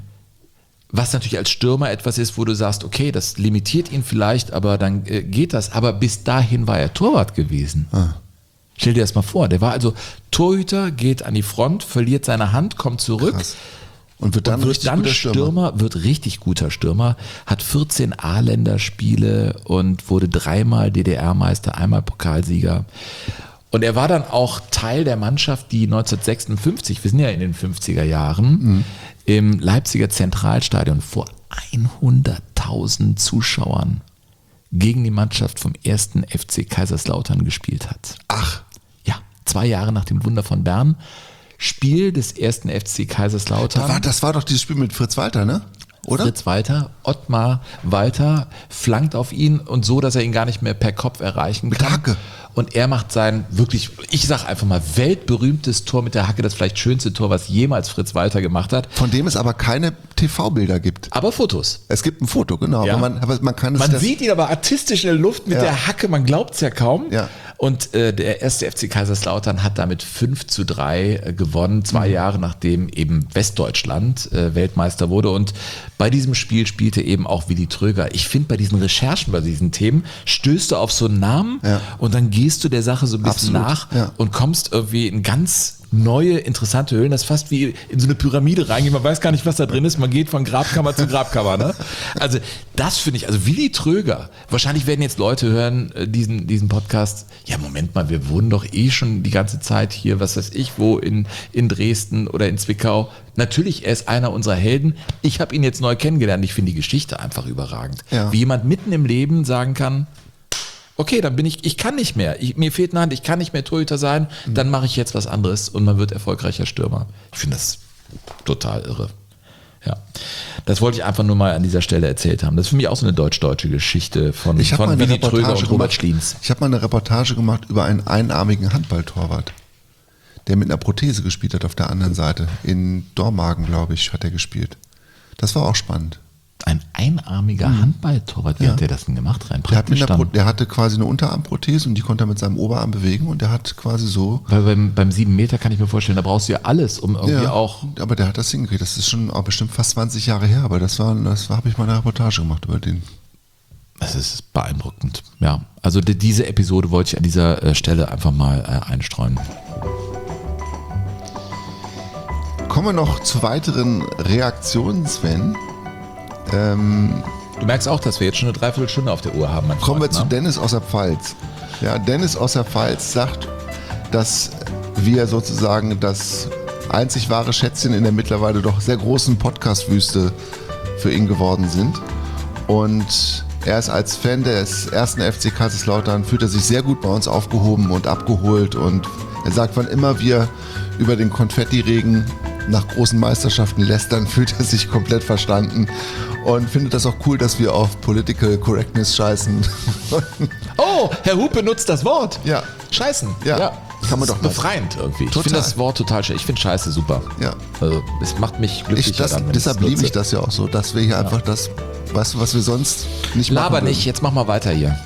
Was natürlich als Stürmer etwas ist, wo du sagst, okay, das limitiert ihn vielleicht, aber dann äh, geht das. Aber bis dahin war er Torwart gewesen. Ah. Stell dir das mal vor. Der war also Torhüter, geht an die Front, verliert seine Hand, kommt zurück. Krass. Und wird dann Und wird richtig dann guter Stürmer. Stürmer. wird richtig guter Stürmer, hat vierzehn A-Länderspiele und wurde dreimal D D R-Meister, einmal Pokalsieger. Und er war dann auch Teil der Mannschaft, die neunzehnhundertsechsundfünfzig, wir sind ja in den fünfziger Jahren, mhm. im Leipziger Zentralstadion vor hunderttausend Zuschauern gegen die Mannschaft vom ersten F C Kaiserslautern gespielt hat. Ach. Ja, zwei Jahre nach dem Wunder von Bern. Spiel des ersten F C Kaiserslautern. Das war, das war doch dieses Spiel mit Fritz Walter, ne? Oder? Fritz Walter, Ottmar Walter flankt auf ihn und so, dass er ihn gar nicht mehr per Kopf erreichen Mit kann. Hacke. Und er macht sein wirklich, ich sag einfach mal, weltberühmtes Tor mit der Hacke, das vielleicht schönste Tor, was jemals Fritz Walter gemacht hat. Von dem es aber keine T V-Bilder gibt. Aber Fotos. Es gibt ein Foto, genau. Ja. Aber man, aber man kann es Man das, sieht ihn aber artistisch in der Luft mit Ja. der Hacke, man glaubt es ja kaum. Ja. Und äh, der erste F C Kaiserslautern hat damit fünf zu drei äh, gewonnen, zwei mhm. Jahre nachdem eben Westdeutschland äh, Weltmeister wurde. Und bei diesem Spiel spielte eben auch Willi Tröger. Ich finde, bei diesen Recherchen, bei diesen Themen, stößt du auf so einen Namen Ja. und dann gehst du der Sache so ein bisschen Absolut, nach ja. und kommst irgendwie in ganz neue, interessante Höhlen. Das ist fast wie in so eine Pyramide reingehen. Man weiß gar nicht, was da drin ist. Man geht von Grabkammer zu Grabkammer. Ne? Also das finde ich, also Willi Tröger. Wahrscheinlich werden jetzt Leute hören, äh, diesen, diesen Podcast. Ja, Moment mal, wir wohnen doch eh schon die ganze Zeit hier, was weiß ich, wo in, in Dresden oder in Zwickau. Natürlich, er ist einer unserer Helden. Ich habe ihn jetzt neu kennengelernt. Ich finde die Geschichte einfach überragend. Ja. Wie jemand mitten im Leben sagen kann, okay, dann bin ich, ich kann nicht mehr. Ich, mir fehlt eine Hand, ich kann nicht mehr Torhüter sein, dann mache ich jetzt was anderes und man wird erfolgreicher Stürmer. Ich finde das total irre. Ja. Das wollte ich einfach nur mal an dieser Stelle erzählt haben. Das ist für mich auch so eine deutsch-deutsche Geschichte von, Ich habe mal von eine Willi Tröger Reportage und Robert gemacht. Schliens. Ich habe mal eine Reportage gemacht über einen einarmigen Handballtorwart, der mit einer Prothese gespielt hat auf der anderen Seite. In Dormagen, glaube ich, hat er gespielt. Das war auch spannend. Ein einarmiger mhm. Handballtorwart, wie Ja. hat der das denn gemacht? Rein Der, hat mit praktisch einer Pro- dann? der hatte quasi eine Unterarmprothese und die konnte er mit seinem Oberarm bewegen und der hat quasi so. Weil beim, beim sieben Meter kann ich mir vorstellen, da brauchst du ja alles, um irgendwie Ja, auch. aber der hat das hingekriegt. Das ist schon auch bestimmt fast zwanzig Jahre her, aber das war, das war, habe ich mal eine Reportage gemacht über den. Das ist beeindruckend. Ja, also die, diese Episode wollte ich an dieser äh, Stelle einfach mal äh, einstreuen. Kommen wir noch zu weiteren Reaktionen, Sven. Ähm, Du merkst auch, dass wir jetzt schon eine Dreiviertelstunde auf der Uhr haben. Mein kommen wir Freund, zu ne? Dennis aus der Pfalz. Ja, Dennis aus der Pfalz sagt, dass wir sozusagen das einzig wahre Schätzchen in der mittlerweile doch sehr großen Podcast-Wüste für ihn geworden sind. Und er ist als Fan des ersten F C Kaiserslautern, fühlt er sich sehr gut bei uns aufgehoben und abgeholt. Und er sagt, wann immer wir über den Konfettiregen nach großen Meisterschaften lästern, fühlt er sich komplett verstanden und findet das auch cool, dass wir auf Political Correctness scheißen. Oh, Herr Hupe benutzt das Wort. Ja. Scheißen. Ja. Kann man Das doch ist mal. befreiend irgendwie. Total. Ich finde das Wort total schön. Ich finde Scheiße super. Ja. Also, es macht mich glücklicher Ich, das, dann, wenn deshalb ich es liebe ich nutze. das ja auch so, dass wir hier einfach das, weißt du, was wir sonst nicht machen Laber würden. nicht, jetzt mach mal weiter hier.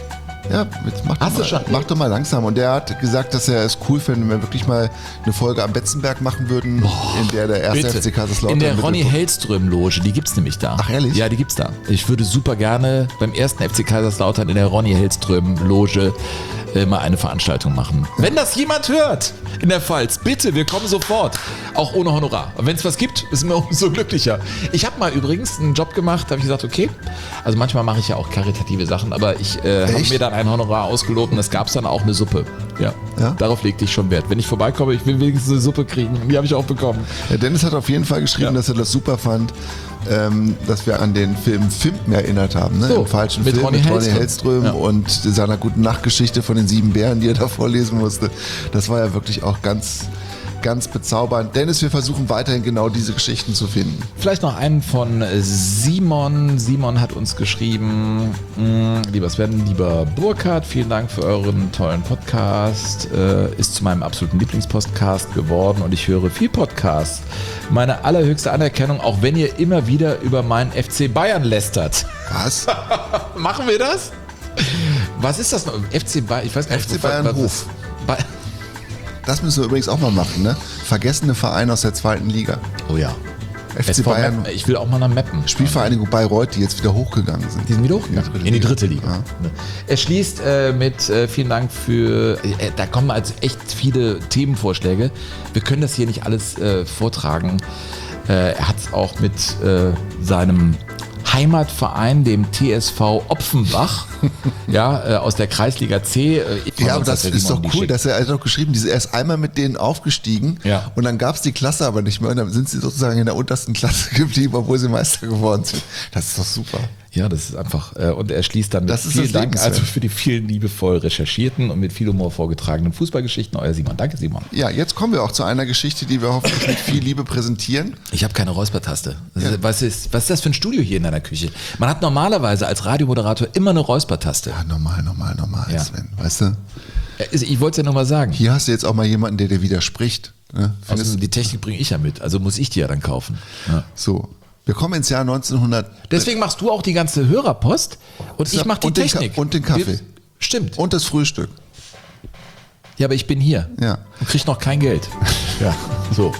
Ja, jetzt mach, Hast doch du schon? mal, mach doch mal langsam. Und der hat gesagt, dass er es cool fände, wenn wir wirklich mal eine Folge am Betzenberg machen würden, in der der erste Bitte. F C Kaiserslautern In der mit Ronny dem- Hellström-Loge, die gibt's nämlich da. Ach, ehrlich? Ja, die gibt's da. Ich würde super gerne beim ersten F C Kaiserslautern in der Ronny Hellström-Loge äh, mal eine Veranstaltung machen. Wenn das jemand hört in der Pfalz, bitte, wir kommen sofort. Auch ohne Honorar. Und wenn es was gibt, ist mir umso glücklicher. Ich habe mal übrigens einen Job gemacht, da habe ich gesagt, okay, also manchmal mache ich ja auch karitative Sachen, aber ich äh, habe Echt? mir dann ein Honorar ausgelobt und es gab dann auch eine Suppe. Ja. Ja? Darauf legte ich schon Wert. Wenn ich vorbeikomme, ich will wenigstens eine Suppe kriegen. Die habe ich auch bekommen. Der Dennis hat auf jeden Fall geschrieben, Ja. dass er das super fand, ähm, dass wir an den Film Fimpen erinnert haben. Ne? So, Im falschen mit Film Ronny mit Ronny Hellström. Hellström Ja. und seiner guten Nachtgeschichte von den sieben Bären, die er da vorlesen musste. Das war ja wirklich auch ganz, ganz bezaubernd. Dennis, wir versuchen weiterhin genau diese Geschichten zu finden. Vielleicht noch einen von Simon. Simon hat uns geschrieben, mh, lieber Sven, lieber Burkhard, vielen Dank für euren tollen Podcast. Äh, ist zu meinem absoluten Lieblingspodcast geworden und ich höre viel Podcast. Meine allerhöchste Anerkennung, auch wenn ihr immer wieder über meinen F C Bayern lästert. Was? Machen wir das? Was ist das noch? F C Bayern, ich weiß gar F nicht. C Bayern was- Hof. Ba- Das müssen wir übrigens auch mal machen, ne? Vergessene Vereine aus der zweiten Liga. Oh ja. F C S V Bayern, Meppen. Ich will auch mal nach Meppen. Spielvereinigung Bayreuth, die jetzt wieder hochgegangen sind. Die sind wieder hochgegangen. In die dritte Liga. Ja. Er schließt äh, mit äh, vielen Dank für, äh, da kommen also echt viele Themenvorschläge. Wir können das hier nicht alles äh, vortragen. Äh, er hat es auch mit äh, seinem Heimatverein, dem T S V Opfenbach, ja, äh, aus der Kreisliga C. Äh, von Ja, aber uns das hat der ist Simon doch die cool, geschickt. dass er, er hat doch geschrieben, diese, er ist einmal mit denen aufgestiegen Ja. und dann gab es die Klasse aber nicht mehr und dann sind sie sozusagen in der untersten Klasse geblieben, obwohl sie Meister geworden sind. Das ist doch super. Ja, das ist einfach, äh, und er schließt dann mit Das ist vielen das Dank Lebenswerk. also für die vielen liebevoll recherchierten und mit viel Humor vorgetragenen Fußballgeschichten. Euer Simon. Danke, Simon. Ja, jetzt kommen wir auch zu einer Geschichte, die wir hoffentlich mit viel Liebe präsentieren. Ich habe keine Räuspertaste. Das Ja. ist- Was, ist, was ist das für ein Studio hier in deiner Küche? Man hat normalerweise als Radiomoderator immer eine Räuspertaste. Ja, normal, normal, normal, Ja. Sven, weißt du? Äh, Ich wollte es ja nur mal sagen. Hier hast du jetzt auch mal jemanden, der dir widerspricht. Ne? Findest Außerdem, du? die Technik bringe ich ja mit, also muss ich die ja dann kaufen. Ja. So, wir kommen ins Jahr neunzehnhundert Deswegen machst du auch die ganze Hörerpost und ich mache die und den Ka- Technik. und den Kaffee. Wir- Stimmt. und das Frühstück. Ja, aber ich bin hier Ja. und krieg noch kein Geld. Ja, so.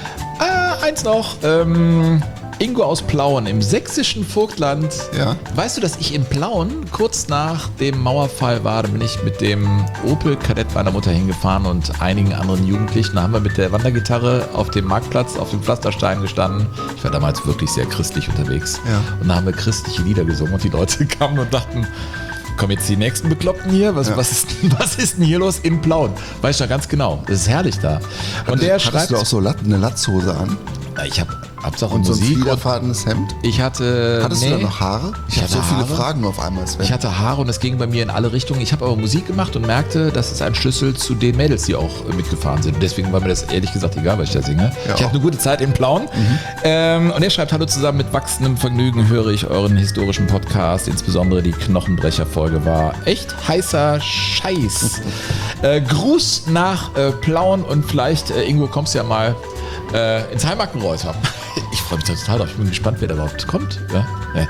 Ah, eins noch. Ähm, Ingo aus Plauen im sächsischen Vogtland. Ja. Weißt du, dass ich in Plauen kurz nach dem Mauerfall war? Da bin ich mit dem Opel Kadett meiner Mutter hingefahren und einigen anderen Jugendlichen. Da haben wir mit der Wandergitarre auf dem Marktplatz, auf dem Pflasterstein gestanden. Ich war damals wirklich sehr christlich unterwegs. Ja. Und da haben wir christliche Lieder gesungen und die Leute kamen und dachten, kommen jetzt die nächsten Bekloppten hier? Was, Ja. was, ist, was ist denn hier los in Plauen? Weiß ich noch ganz genau. Das ist herrlich da. Und der Hattest schreibt, du auch so Lat- eine Latzhose an ich habe Hauptsache und so ein Musik. und fliederfarbenes Hemd? ich hatte, Hattest nee, du da noch Haare? Ich, Ich habe so hatte viele Haare. Fragen auf einmal, Sven. Ich hatte Haare und es ging bei mir in alle Richtungen. Ich habe aber Musik gemacht und merkte, das ist ein Schlüssel zu den Mädels, die auch äh, mitgefahren sind. Und deswegen war mir das ehrlich gesagt egal, was ich da singe. Ja, ich auch. hatte eine gute Zeit in Plauen. Ähm, und er schreibt, hallo zusammen, mit wachsendem Vergnügen höre ich euren historischen Podcast. Insbesondere die Knochenbrecher-Folge war echt heißer Scheiß. äh, Gruß nach äh, Plauen und vielleicht, äh, Ingo, kommst ja mal äh, ins Heimakenreuter. Ich freue mich da total drauf. Ich bin gespannt, wer da überhaupt kommt. Ja? Ja.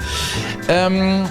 Ähm,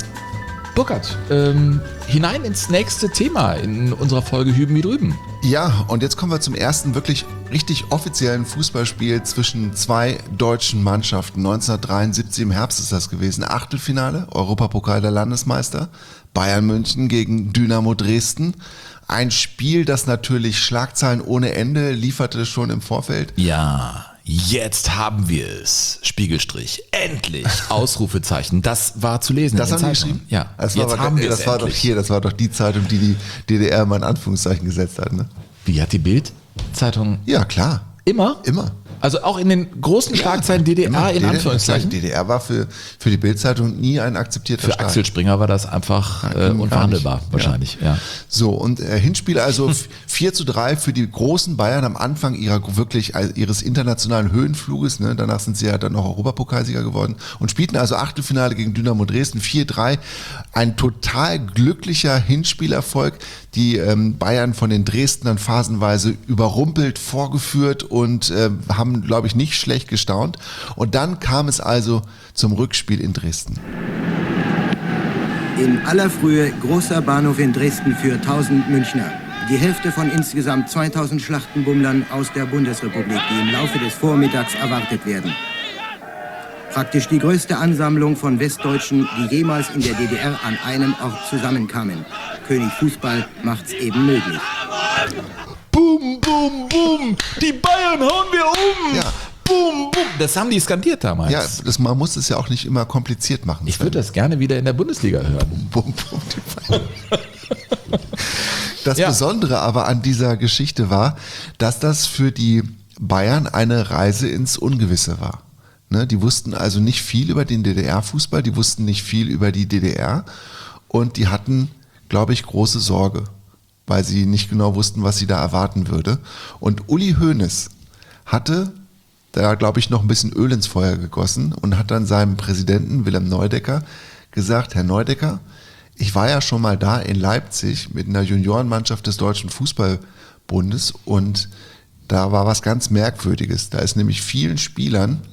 Burkhard, ähm, hinein ins nächste Thema in unserer Folge Hüben wie drüben. Ja, und jetzt kommen wir zum ersten wirklich richtig offiziellen Fußballspiel zwischen zwei deutschen Mannschaften. neunzehnhundertdreiundsiebzig im Herbst ist das gewesen. Achtelfinale, Europapokal der Landesmeister. Bayern München gegen Dynamo Dresden. Ein Spiel, das natürlich Schlagzeilen ohne Ende lieferte schon im Vorfeld. Ja, jetzt haben wir es. Spiegelstrich. Endlich. Ausrufezeichen. Das war zu lesen. Das in haben den die Zeitungen. geschrieben? Ja, Das jetzt war, aber, haben wir das es war doch endlich. hier, das war doch die Zeitung, die die D D R mal in Anführungszeichen gesetzt hat, ne? Wie hat die Bild-Zeitung Ja, klar. immer? Immer. Also auch in den großen Schlagzeilen D D R Immer. in Anführungszeichen. D D R war für, für die Bild-Zeitung nie ein akzeptierter Für Staat. Axel Springer war das einfach Ja, äh, ging gar unverhandelbar, nicht. wahrscheinlich. Ja. So, und äh, Hinspiel also vier zu drei für die großen Bayern am Anfang ihrer wirklich also ihres internationalen Höhenfluges. Ne? Danach sind sie ja dann noch Europapokalsieger geworden und spielten also Achtelfinale gegen Dynamo Dresden vier drei. Ein total glücklicher Hinspielerfolg. Die ähm, Bayern von den Dresdnern phasenweise überrumpelt, vorgeführt und äh, haben, glaube ich, nicht schlecht gestaunt. Und dann kam es also zum Rückspiel in Dresden. In aller Frühe großer Bahnhof in Dresden für tausend Münchner. Die Hälfte von insgesamt zweitausend Schlachtenbummlern aus der Bundesrepublik, die im Laufe des Vormittags erwartet werden. Praktisch die größte Ansammlung von Westdeutschen, die jemals in der D D R an einem Ort zusammenkamen. König Fußball macht's eben möglich. Boom, boom, boom, die Bayern hauen wir um. Ja. Boom, boom. Das haben die skandiert damals. Ja, das, man muss es ja auch nicht immer kompliziert machen. Ich würde das gerne wieder in der Bundesliga hören. Boom, boom, die Bayern. Das Ja. Besondere aber an dieser Geschichte war, dass das für die Bayern eine Reise ins Ungewisse war. Ne, die wussten also nicht viel über den D D R-Fußball, die wussten nicht viel über die D D R und die hatten, glaube ich, große Sorge, weil sie nicht genau wussten, was sie da erwarten würde. Und Uli Hoeneß hatte da, glaube ich, noch ein bisschen Öl ins Feuer gegossen und hat dann seinem Präsidenten Wilhelm Neudecker gesagt, Herr Neudecker, ich war ja schon mal da in Leipzig mit einer Juniorenmannschaft des Deutschen Fußballbundes und da war was ganz Merkwürdiges. Da ist nämlich vielen Spielern,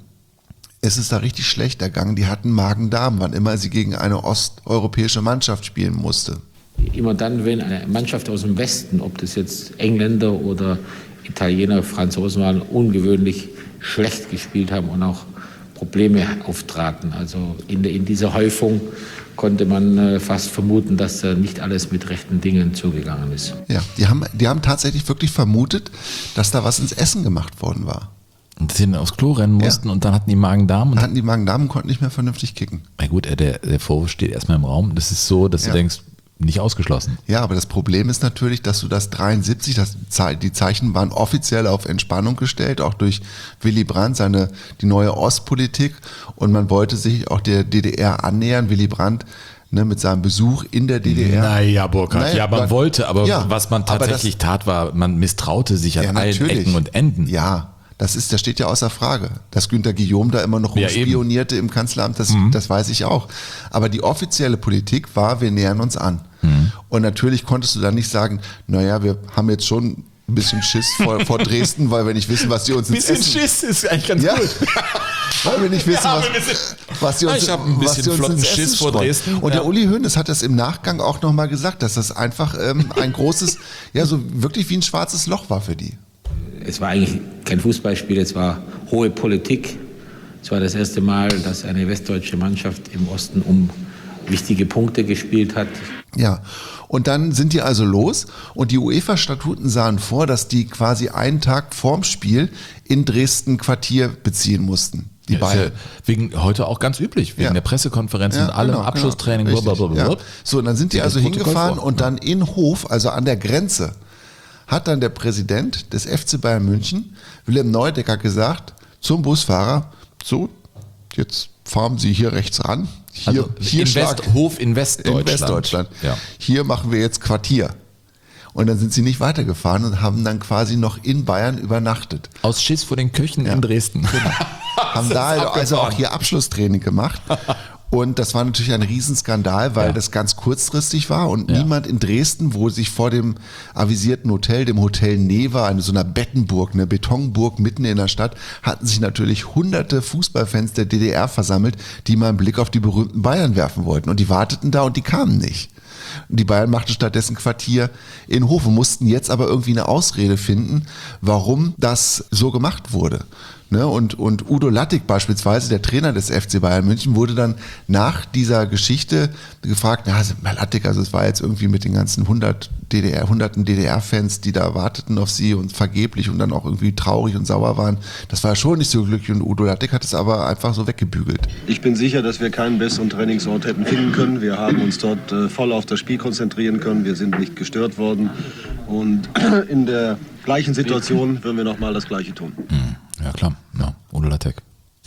es ist da richtig schlecht ergangen, die hatten Magen-Darm, wann immer sie gegen eine osteuropäische Mannschaft spielen musste. Immer dann, wenn eine Mannschaft aus dem Westen, ob das jetzt Engländer oder Italiener, Franzosen waren, ungewöhnlich schlecht gespielt haben und auch Probleme auftraten. Also in, in dieser Häufung konnte man äh, fast vermuten, dass da nicht alles mit rechten Dingen zugegangen ist. Ja, die haben, die haben tatsächlich wirklich vermutet, dass da was ins Essen gemacht worden war. Und sie dann aufs Klo rennen mussten Ja. und dann hatten die Magen-Darm. Dann hatten die Magen-Darm und konnten nicht mehr vernünftig kicken. Na gut, der, der Vorwurf steht erstmal im Raum. Das ist so, dass Ja. du denkst, nicht ausgeschlossen. Ja, aber das Problem ist natürlich, dass du das dreiundsiebzig, das, die Zeichen waren offiziell auf Entspannung gestellt, auch durch Willy Brandt, seine, die neue Ostpolitik. Und man wollte sich auch der D D R annähern. Willy Brandt, ne, mit seinem Besuch in der D D R. Naja, Burkhard, Naja, ja, man dann- wollte, aber ja, was man aber tatsächlich tat, war, man misstraute sich an Ja, allen natürlich. Ecken und Enden. Ja, das ist, das steht ja außer Frage. Dass Günter Guillaume da immer noch Ja, eben. rumspionierte im Kanzleramt, das, Mhm. das weiß ich auch. Aber die offizielle Politik war, wir nähern uns an. Mhm. Und natürlich konntest du dann nicht sagen, naja, wir haben jetzt schon ein bisschen Schiss vor, vor Dresden, weil wir nicht wissen, was die uns ins Bisschen Essen... Schiss ist eigentlich ganz Ja. gut. Weil wir nicht wissen, Ja, was, wir wissen- was die uns, Ich hab ein was bisschen die uns flotten ins Schiss Essen vor streuen. Dresden. Und Ja. der Uli Hoeneß hat das im Nachgang auch nochmal gesagt, dass das einfach ähm, ein großes, ja so wirklich wie ein schwarzes Loch war für die. Es war eigentlich kein Fußballspiel, es war hohe Politik. Es war das erste Mal, dass eine westdeutsche Mannschaft im Osten um wichtige Punkte gespielt hat. Ja, und dann sind die also los und die UEFA-Statuten sahen vor, dass die quasi einen Tag vorm Spiel in Dresden Quartier beziehen mussten. Die Ja, ist Bayern. ja wegen heute auch ganz üblich, wegen Ja. der Pressekonferenz Ja, und allem genau, Abschlusstraining. genau. Richtig, blablabla. ja. So, und dann sind die Sieht also das Protokoll hingefahren vor. und dann in Hof, also an der Grenze, hat dann der Präsident des F C Bayern München, Wilhelm Neudecker, gesagt zum Busfahrer, so, jetzt fahren Sie hier rechts ran. Hier, Also hier in schlag- West, Hof in Westdeutschland. in Westdeutschland. Ja. Hier machen wir jetzt Quartier. Und dann sind sie nicht weitergefahren und haben dann quasi noch in Bayern übernachtet. Aus Schiss vor den Köchen in Dresden. Haben da ist also auch abgefahren. hier Abschlusstraining gemacht. Und das war natürlich ein Riesenskandal, weil Ja. das ganz kurzfristig war und Ja. niemand in Dresden, wo sich vor dem avisierten Hotel, dem Hotel Neva, eine so einer Bettenburg, eine Betonburg mitten in der Stadt, hatten sich natürlich hunderte Fußballfans der D D R versammelt, die mal einen Blick auf die berühmten Bayern werfen wollten. Und die warteten da und die kamen nicht. Und die Bayern machten stattdessen Quartier in Hof und mussten jetzt aber irgendwie eine Ausrede finden, warum das so gemacht wurde. Ne? Und, und Udo Lattek beispielsweise, der Trainer des F C Bayern München, wurde dann nach dieser Geschichte gefragt, na, Herr Lattek, also es war jetzt irgendwie mit den ganzen hundert D D R, hunderten D D R-Fans, die da warteten auf sie und vergeblich und dann auch irgendwie traurig und sauer waren. Das war schon nicht so glücklich und Udo Lattek hat es aber einfach so weggebügelt. Ich bin sicher, dass wir keinen besseren Trainingsort hätten finden können. Wir haben uns dort äh, voll auf das Spiel konzentrieren können. Wir sind nicht gestört worden. Und in der gleichen Situation würden wir nochmal das Gleiche tun. Ja klar, ja, Udo Lattek.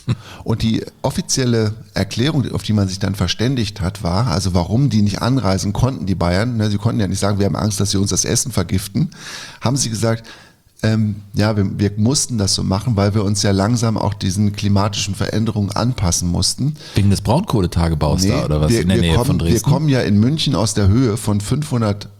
Und die offizielle Erklärung, auf die man sich dann verständigt hat, war, also warum die nicht anreisen konnten, die Bayern, ne, sie konnten ja nicht sagen, wir haben Angst, dass sie uns das Essen vergiften, haben sie gesagt, ähm, ja, wir, wir mussten das so machen, weil wir uns ja langsam auch diesen klimatischen Veränderungen anpassen mussten. Wegen des Braunkohletagebaus da oder was wir, in der wir Nähe kommen, von Dresden? Wir kommen ja in München aus der Höhe von fünfhundert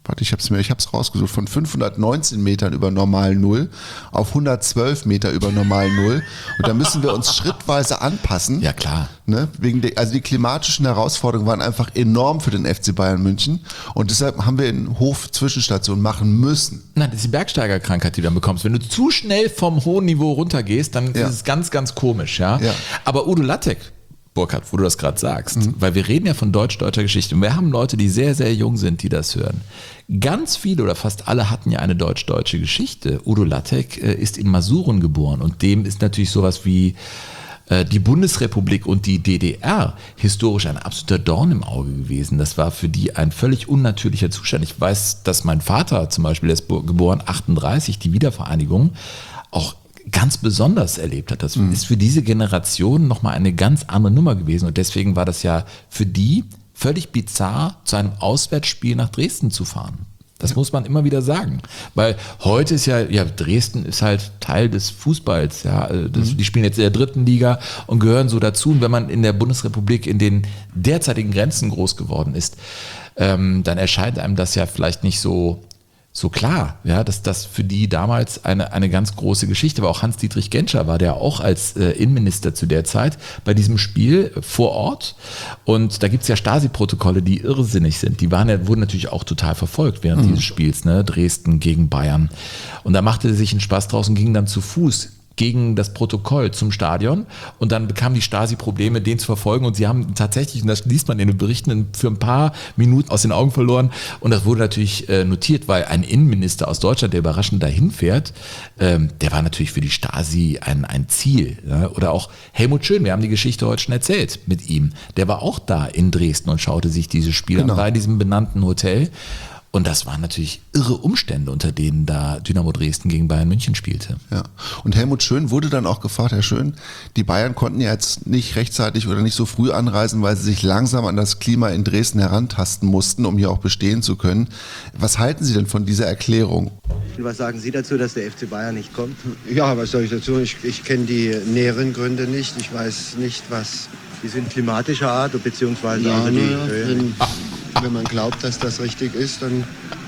warte, ich habe es mir, ich habe es rausgesucht, von fünfhundertneunzehn Metern über normal Null auf hundertzwölf Meter über normal Null. Und da müssen wir uns schrittweise anpassen. Ja, klar. Ne? Wegen der, also die klimatischen Herausforderungen waren einfach enorm für den F C Bayern München. Und deshalb haben wir einen Hof-Zwischenstation machen müssen. Nein, das ist die Bergsteigerkrankheit, die du dann bekommst. Wenn du zu schnell vom hohen Niveau runtergehst, dann Ja. ist es ganz, ganz komisch. Ja? Ja. Aber Udo Lattek, Burkhard, wo du das gerade sagst, mhm. weil wir reden ja von deutsch-deutscher Geschichte und wir haben Leute, die sehr, sehr jung sind, die das hören. Ganz viele oder fast alle hatten ja eine deutsch-deutsche Geschichte. Udo Lattek äh, ist in Masuren geboren und dem ist natürlich sowas wie äh, die Bundesrepublik und die D D R historisch ein absoluter Dorn im Auge gewesen. Das war für die ein völlig unnatürlicher Zustand. Ich weiß, dass mein Vater zum Beispiel, der ist geboren achtunddreißig, die Wiedervereinigung, auch ganz besonders erlebt hat. Das mhm. ist für diese Generation nochmal eine ganz andere Nummer gewesen und deswegen war das ja für die völlig bizarr, zu einem Auswärtsspiel nach Dresden zu fahren. Das muss man immer wieder sagen, weil heute ist ja, ja Dresden ist halt Teil des Fußballs, ja, das, mhm. die spielen jetzt in der dritten Liga und gehören so dazu und wenn man in der Bundesrepublik in den derzeitigen Grenzen groß geworden ist, ähm, dann erscheint einem das ja vielleicht nicht so So klar, ja, dass das für die damals eine, eine ganz große Geschichte war. Auch Hans-Dietrich Genscher war der auch als äh, Innenminister zu der Zeit bei diesem Spiel vor Ort. Und da gibt es ja Stasi-Protokolle, die irrsinnig sind. Die waren, wurden natürlich auch total verfolgt während mhm. dieses Spiels, ne? Dresden gegen Bayern. Und da machte er sich einen Spaß draus und ging dann zu Fuß gegen das Protokoll zum Stadion und dann bekamen die Stasi Probleme, den zu verfolgen und sie haben tatsächlich, und das liest man in den Berichten, für ein paar Minuten aus den Augen verloren und das wurde natürlich äh, notiert, weil ein Innenminister aus Deutschland, der überraschend dahin fährt, ähm, der war natürlich für die Stasi ein, ein Ziel. Ja? Oder auch Helmut Schön, wir haben die Geschichte heute schon erzählt mit ihm, der war auch da in Dresden und schaute sich dieses Spiel genau. an, war in diesem benannten Hotel. Und das waren natürlich irre Umstände, unter denen da Dynamo Dresden gegen Bayern München spielte. Ja. Und Helmut Schön wurde dann auch gefragt, Herr Schön, die Bayern konnten ja jetzt nicht rechtzeitig oder nicht so früh anreisen, weil sie sich langsam an das Klima in Dresden herantasten mussten, um hier auch bestehen zu können. Was halten Sie denn von dieser Erklärung? Was sagen Sie dazu, dass der F C Bayern nicht kommt? Ja, was soll ich dazu? Ich, ich kenne die näheren Gründe nicht. Ich weiß nicht, was... Die sind klimatischer Art, beziehungsweise ja, also die ja, Höhe. Wenn, wenn man glaubt, dass das richtig ist, dann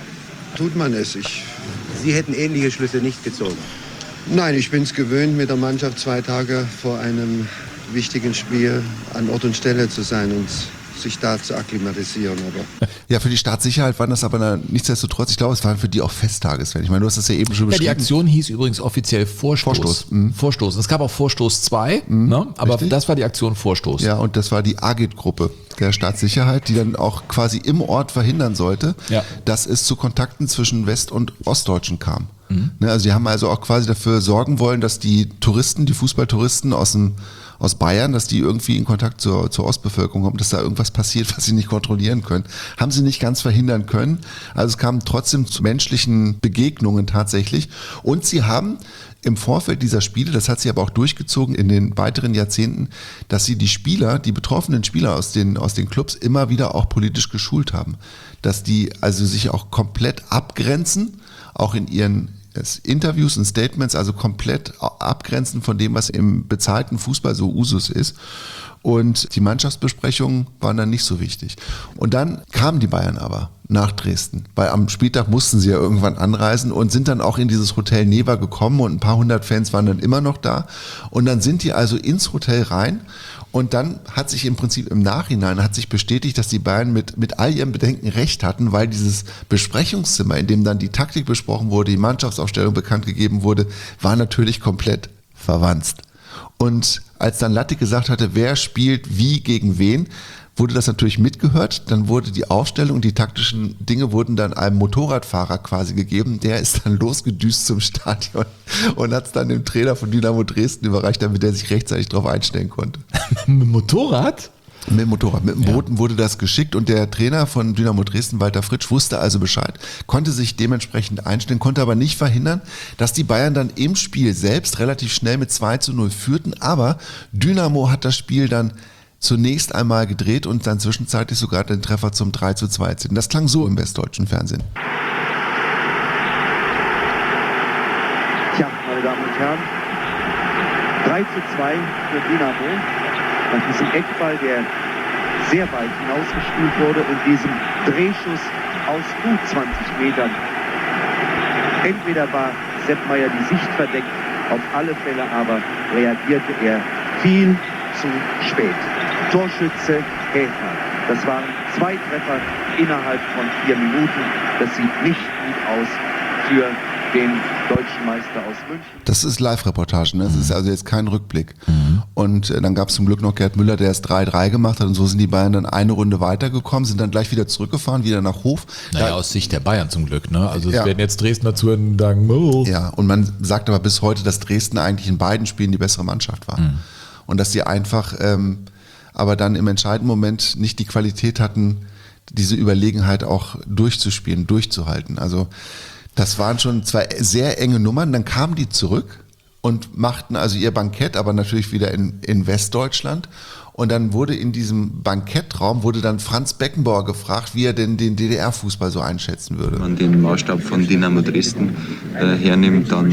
tut man es. Ich, Sie hätten ähnliche Schlüsse nicht gezogen? Nein, ich bin es gewöhnt, mit der Mannschaft zwei Tage vor einem wichtigen Spiel an Ort und Stelle zu sein und sich da zu akklimatisieren. Aber ja, für die Staatssicherheit waren das aber nichtsdestotrotz, ich glaube, es waren für die auch Festtagesfan. Ich meine, du hast das ja eben schon beschrieben. Ja, die Aktion hieß übrigens offiziell Vorstoß. Vorstoß. Mhm. Vorstoß. Es gab auch Vorstoß zwei, mhm. ne? Aber richtig? Das war die Aktion Vorstoß. Ja, und das war die Agit-Gruppe der Staatssicherheit, die dann auch quasi im Ort verhindern sollte, ja. dass es zu Kontakten zwischen West- und Ostdeutschen kam. Mhm. Ne, also die haben also auch quasi dafür sorgen wollen, dass die Touristen, die Fußballtouristen aus dem aus Bayern, dass die irgendwie in Kontakt zur, zur Ostbevölkerung kommen, dass da irgendwas passiert, was sie nicht kontrollieren können. Haben sie nicht ganz verhindern können. Also es kam trotzdem zu menschlichen Begegnungen tatsächlich. Und sie haben im Vorfeld dieser Spiele, das hat sich aber auch durchgezogen in den weiteren Jahrzehnten, dass sie die Spieler, die betroffenen Spieler aus den, aus den Clubs immer wieder auch politisch geschult haben. Dass die also sich auch komplett abgrenzen, auch in ihren Interviews und Statements, also komplett abgrenzen von dem, was im bezahlten Fußball so Usus ist. Und die Mannschaftsbesprechungen waren dann nicht so wichtig. Und dann kamen die Bayern aber nach Dresden, weil am Spieltag mussten sie ja irgendwann anreisen und sind dann auch in dieses Hotel Neva gekommen und ein paar hundert Fans waren dann immer noch da. Und dann sind die also ins Hotel rein. Und dann hat sich im Prinzip im Nachhinein hat sich bestätigt, dass die Bayern mit, mit all ihren Bedenken recht hatten, weil dieses Besprechungszimmer, in dem dann die Taktik besprochen wurde, die Mannschaftsaufstellung bekannt gegeben wurde, war natürlich komplett verwanzt. Und als dann Lattek gesagt hatte, wer spielt wie gegen wen, wurde das natürlich mitgehört. Dann wurde die Aufstellung, die taktischen Dinge wurden dann einem Motorradfahrer quasi gegeben. Der ist dann losgedüst zum Stadion und hat es dann dem Trainer von Dynamo Dresden überreicht, damit er sich rechtzeitig darauf einstellen konnte. Mit dem Motorrad? Mit dem Motorrad. Mit dem ja. Boten wurde das geschickt und der Trainer von Dynamo Dresden, Walter Fritsch, wusste also Bescheid, konnte sich dementsprechend einstellen, konnte aber nicht verhindern, dass die Bayern dann im Spiel selbst relativ schnell mit zwei zu null führten, aber Dynamo hat das Spiel dann zunächst einmal gedreht und dann zwischenzeitlich sogar den Treffer zum drei zu zwei erzielt. Das klang so im westdeutschen Fernsehen. Tja, meine Damen und Herren, drei zu zwei für Dynamo. Nach diesem Eckball, der sehr weit hinausgespielt wurde und diesem Drehschuss aus gut zwanzig Metern. Entweder war Sepp Maier die Sicht verdeckt, auf alle Fälle aber reagierte er viel zu spät. Torschütze Häfner. Das waren zwei Treffer innerhalb von vier Minuten. Das sieht nicht gut aus für den deutschen Meister aus München. Das ist Live-Reportage, ne? Das ist also jetzt kein Rückblick. Mhm. Und äh, dann gab es zum Glück noch Gerd Müller, der es drei drei gemacht hat. Und so sind die Bayern dann eine Runde weitergekommen, sind dann gleich wieder zurückgefahren, wieder nach Hof. Naja, da, aus Sicht der Bayern zum Glück. Ne? Also es ja. werden jetzt Dresdner zu sagen, oh. Ja, und man sagt aber bis heute, dass Dresden eigentlich in beiden Spielen die bessere Mannschaft war. Mhm. Und dass sie einfach ähm, aber dann im entscheidenden Moment nicht die Qualität hatten, diese Überlegenheit auch durchzuspielen, durchzuhalten. Also das waren schon zwei sehr enge Nummern. Dann kamen die zurück und machten also ihr Bankett, aber natürlich wieder in, in Westdeutschland. Und dann wurde in diesem Bankettraum, wurde dann Franz Beckenbauer gefragt, wie er denn den D D R-Fußball so einschätzen würde. Wenn man den Maßstab von Dynamo Dresden äh, hernimmt, dann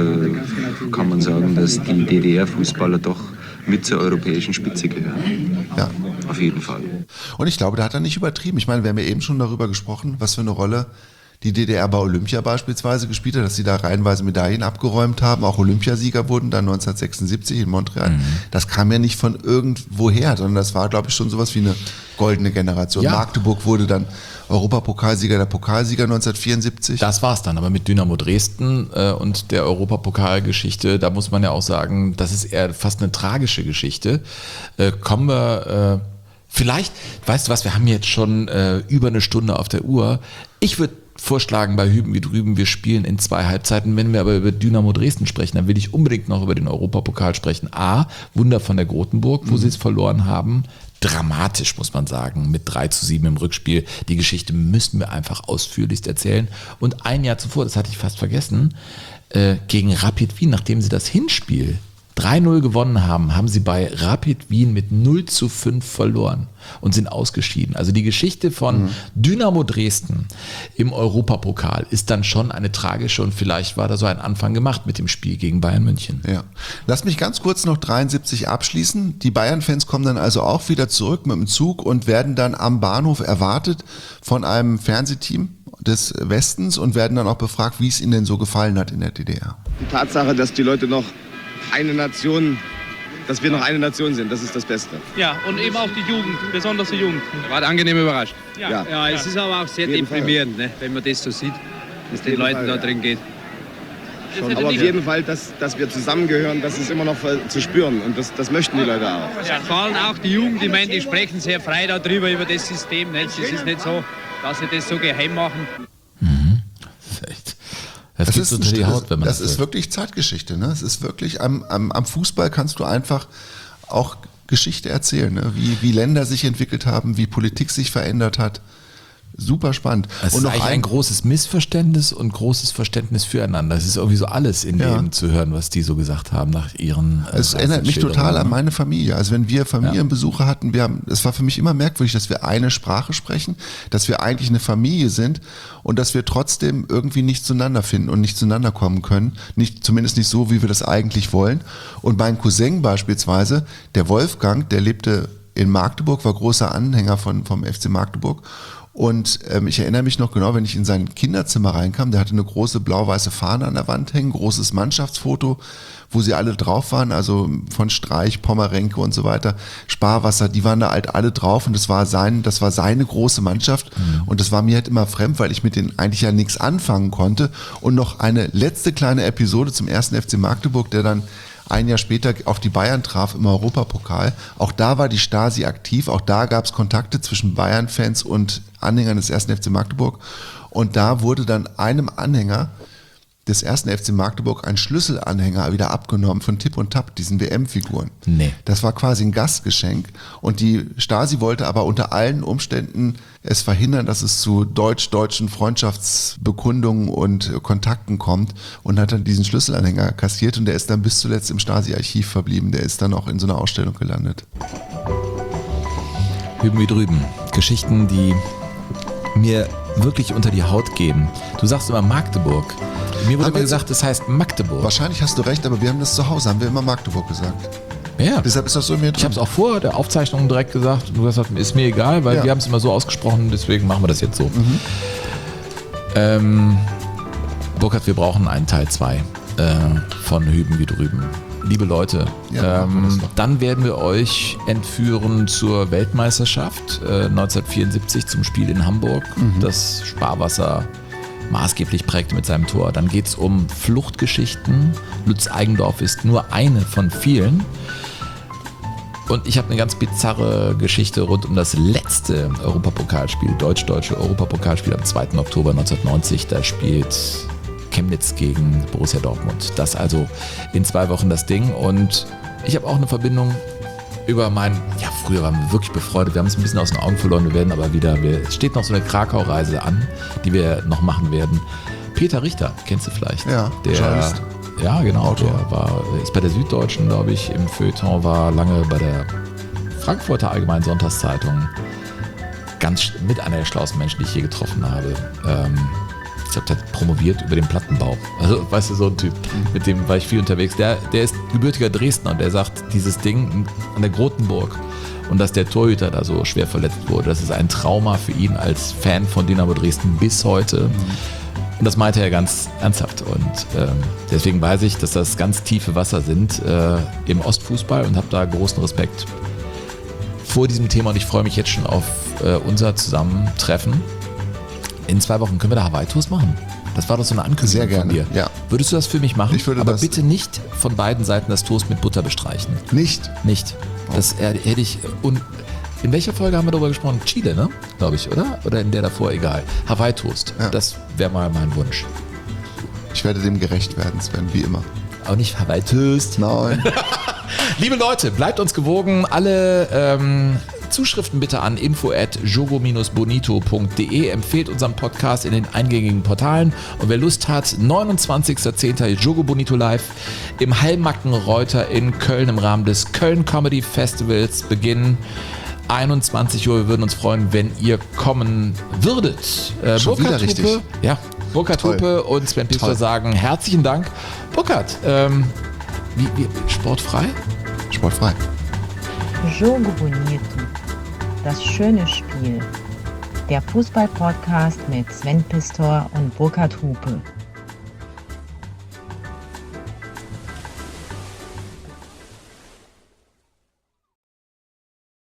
äh, kann man sagen, dass die D D R-Fußballer doch mit zur europäischen Spitze gehören. Ja. Auf jeden Fall. Und ich glaube, da hat er nicht übertrieben. Ich meine, wir haben ja eben schon darüber gesprochen, was für eine Rolle die D D R bei Olympia beispielsweise gespielt hat, dass sie da reihenweise Medaillen abgeräumt haben, auch Olympiasieger wurden dann neunzehnhundertsechsundsiebzig in Montreal. Mhm. Das kam ja nicht von irgendwoher, sondern das war, glaube ich, schon sowas wie eine goldene Generation. Ja. Magdeburg wurde dann Europapokalsieger, der Pokalsieger neunzehnhundertvierundsiebzig. Das war's dann, aber mit Dynamo Dresden äh, und der Europapokalgeschichte, da muss man ja auch sagen, das ist eher fast eine tragische Geschichte. Äh, kommen wir... Äh, Vielleicht, weißt du was, wir haben jetzt schon äh, über eine Stunde auf der Uhr. Ich würde vorschlagen, bei Hüben wie drüben, wir spielen in zwei Halbzeiten. Wenn wir aber über Dynamo Dresden sprechen, dann will ich unbedingt noch über den Europapokal sprechen. A, Wunder von der Grotenburg, wo mhm. sie es verloren haben. Dramatisch, muss man sagen, mit drei zu sieben im Rückspiel. Die Geschichte müssen wir einfach ausführlichst erzählen. Und ein Jahr zuvor, das hatte ich fast vergessen, äh, gegen Rapid Wien, nachdem sie das Hinspiel drei null gewonnen haben, haben sie bei Rapid Wien mit null zu fünf verloren und sind ausgeschieden. Also die Geschichte von mhm. Dynamo Dresden im Europapokal ist dann schon eine tragische und vielleicht war da so ein Anfang gemacht mit dem Spiel gegen Bayern München. Ja. Lass mich ganz kurz noch dreiundsiebzig abschließen. Die Bayern-Fans kommen dann also auch wieder zurück mit dem Zug und werden dann am Bahnhof erwartet von einem Fernsehteam des Westens und werden dann auch befragt, wie es ihnen denn so gefallen hat in der D D R. Die Tatsache, dass die Leute noch eine Nation, dass wir noch eine Nation sind, das ist das Beste. Ja, und eben auch die Jugend, besonders die Jugend. War angenehm überrascht. Ja, ja. ja es ist aber auch sehr deprimierend, ne, wenn man das so sieht, wie es den Leuten Fall, da ja. drin geht. Schon, aber auf jeden Fall, dass, dass wir zusammengehören, das ist immer noch zu spüren und das, das möchten die Leute auch. Ja, vor allem auch die Jugend, ich meine, die sprechen sehr frei darüber, über das System. Ne? Es ist nicht so, dass sie das so geheim machen. Mhm. Das ist echt... Das, das, ist, unter die Haut, wenn man das, das ist wirklich Zeitgeschichte. Ne? Es ist wirklich, am, am, am Fußball kannst du einfach auch Geschichte erzählen, ne? wie, wie Länder sich entwickelt haben, wie Politik sich verändert hat. Super spannend. Es ist eigentlich ein, ein großes Missverständnis und großes Verständnis füreinander. Es ist irgendwie so alles in ja. dem zu hören, was die so gesagt haben nach ihren äh, Es erinnert mich total an meine Familie. Also wenn wir Familienbesuche ja. hatten, wir haben, es war für mich immer merkwürdig, dass wir eine Sprache sprechen, dass wir eigentlich eine Familie sind und dass wir trotzdem irgendwie nicht zueinander finden und nicht zueinander kommen können. Nicht, zumindest nicht so, wie wir das eigentlich wollen. Und mein Cousin beispielsweise, der Wolfgang, der lebte in Magdeburg, war großer Anhänger von, vom F C Magdeburg. Und ähm, ich erinnere mich noch genau, wenn ich in sein Kinderzimmer reinkam, der hatte eine große blau-weiße Fahne an der Wand hängen, großes Mannschaftsfoto, wo sie alle drauf waren, also von Streich, Pommerenke und so weiter, Sparwasser, die waren da halt alle drauf und das war sein, das war seine große Mannschaft mhm. und das war mir halt immer fremd, weil ich mit denen eigentlich ja nichts anfangen konnte. Und noch eine letzte kleine Episode zum ersten F C Magdeburg, der dann ein Jahr später auf die Bayern traf im Europapokal. Auch da war die Stasi aktiv, auch da gab es Kontakte zwischen Bayern-Fans und Anhängern des ersten F C Magdeburg. Und da wurde dann einem Anhänger des ersten F C Magdeburg ein Schlüsselanhänger wieder abgenommen von Tipp und Tapp, diesen W M-Figuren. Nee. Das war quasi ein Gastgeschenk. Und die Stasi wollte aber unter allen Umständen es verhindern, dass es zu deutsch-deutschen Freundschaftsbekundungen und Kontakten kommt und hat dann diesen Schlüsselanhänger kassiert und der ist dann bis zuletzt im Stasi-Archiv verblieben. Der ist dann auch in so einer Ausstellung gelandet. Hüben wie drüben. Geschichten, die mir wirklich unter die Haut gehen. Du sagst immer Magdeburg. Mir wurde immer gesagt, das heißt Magdeburg. Wahrscheinlich hast du recht, aber wir haben das zu Hause, haben wir immer Magdeburg gesagt. Ja. Deshalb ist das so in mir drin. Ich habe es auch vor der Aufzeichnung direkt gesagt. Du hast gesagt, ist mir egal, weil ja. wir haben es immer so ausgesprochen, deswegen machen wir das jetzt so. Mhm. Ähm, Burkhard, wir brauchen einen Teil zwei äh, von Hüben wie drüben. Liebe Leute, Ja, ähm, dann werden wir euch entführen zur Weltmeisterschaft äh, neunzehnhundertvierundsiebzig zum Spiel in Hamburg, Mhm. das Sparwasser maßgeblich prägte mit seinem Tor. Dann geht es um Fluchtgeschichten. Lutz Eigendorf ist nur eine von vielen. Und ich habe eine ganz bizarre Geschichte rund um das letzte Europapokalspiel, deutsch-deutsche Europapokalspiel am zweiten Oktober neunzehnhundertneunzig. Da spielt Chemnitz gegen Borussia Dortmund. Das also in zwei Wochen das Ding. Und ich habe auch eine Verbindung über mein, ja, früher waren wir wirklich befreundet, wir haben es ein bisschen aus den Augen verloren, wir werden aber wieder, wir, es steht noch so eine Krakau-Reise an, die wir noch machen werden. Peter Richter, kennst du vielleicht? Ja, der, Journalist. Ja, genau, der war, ist bei der Süddeutschen, glaube ich, im Feuilleton, war lange bei der Frankfurter Allgemeinen Sonntagszeitung. Ganz mit einer der schlauesten Menschen, die ich je getroffen habe. Ähm, ich glaube, der hat promoviert über den Plattenbau. Also, weißt du, so ein Typ, mit dem war ich viel unterwegs. Der, der ist gebürtiger Dresdner und der sagt, dieses Ding an der Grotenburg und dass der Torhüter da so schwer verletzt wurde, das ist ein Trauma für ihn als Fan von Dynamo Dresden bis heute. Und das meinte er ganz ernsthaft. Und ähm, deswegen weiß ich, dass das ganz tiefe Wasser sind äh, im Ostfußball und habe da großen Respekt vor diesem Thema. Und ich freue mich jetzt schon auf äh, unser Zusammentreffen. In zwei Wochen können wir da Hawaii-Tours machen. Das war doch so eine Ankündigung Sehr gerne, von dir. ja. Würdest du das für mich machen? Ich würde Aber das- bitte nicht von beiden Seiten das Toast mit Butter bestreichen. Nicht? Nicht. Das äh, hätte ich... Und in welcher Folge haben wir darüber gesprochen? Chile, ne? Glaube ich, oder? Oder in der davor? Egal. Hawaii-Toast. Ja. Das wäre mal mein Wunsch. Ich werde dem gerecht werden, Sven, wie immer. Auch nicht Hawaii-Toast. Nein. Liebe Leute, bleibt uns gewogen. Alle ähm, Zuschriften bitte an info at jogo bonito punkt de. Empfehlt unseren Podcast in den eingängigen Portalen. Und wer Lust hat, neunundzwanzigster zehnter Jogo Bonito Live im Hallmackenreuter in Köln im Rahmen des Köln Comedy Festivals beginnen. einundzwanzig Uhr. Wir würden uns freuen, wenn ihr kommen würdet. Äh, Schon wieder Burkhard richtig. Hupe, ja, Burkhard Toll. Hupe und Sven Pister Toll. sagen herzlichen Dank. Burkhard, ähm, wie, wie, sportfrei? Sportfrei. Jogo Bonito. Das schöne Spiel. Der Fußball-Podcast mit Sven Pistor und Burkhard Hupe.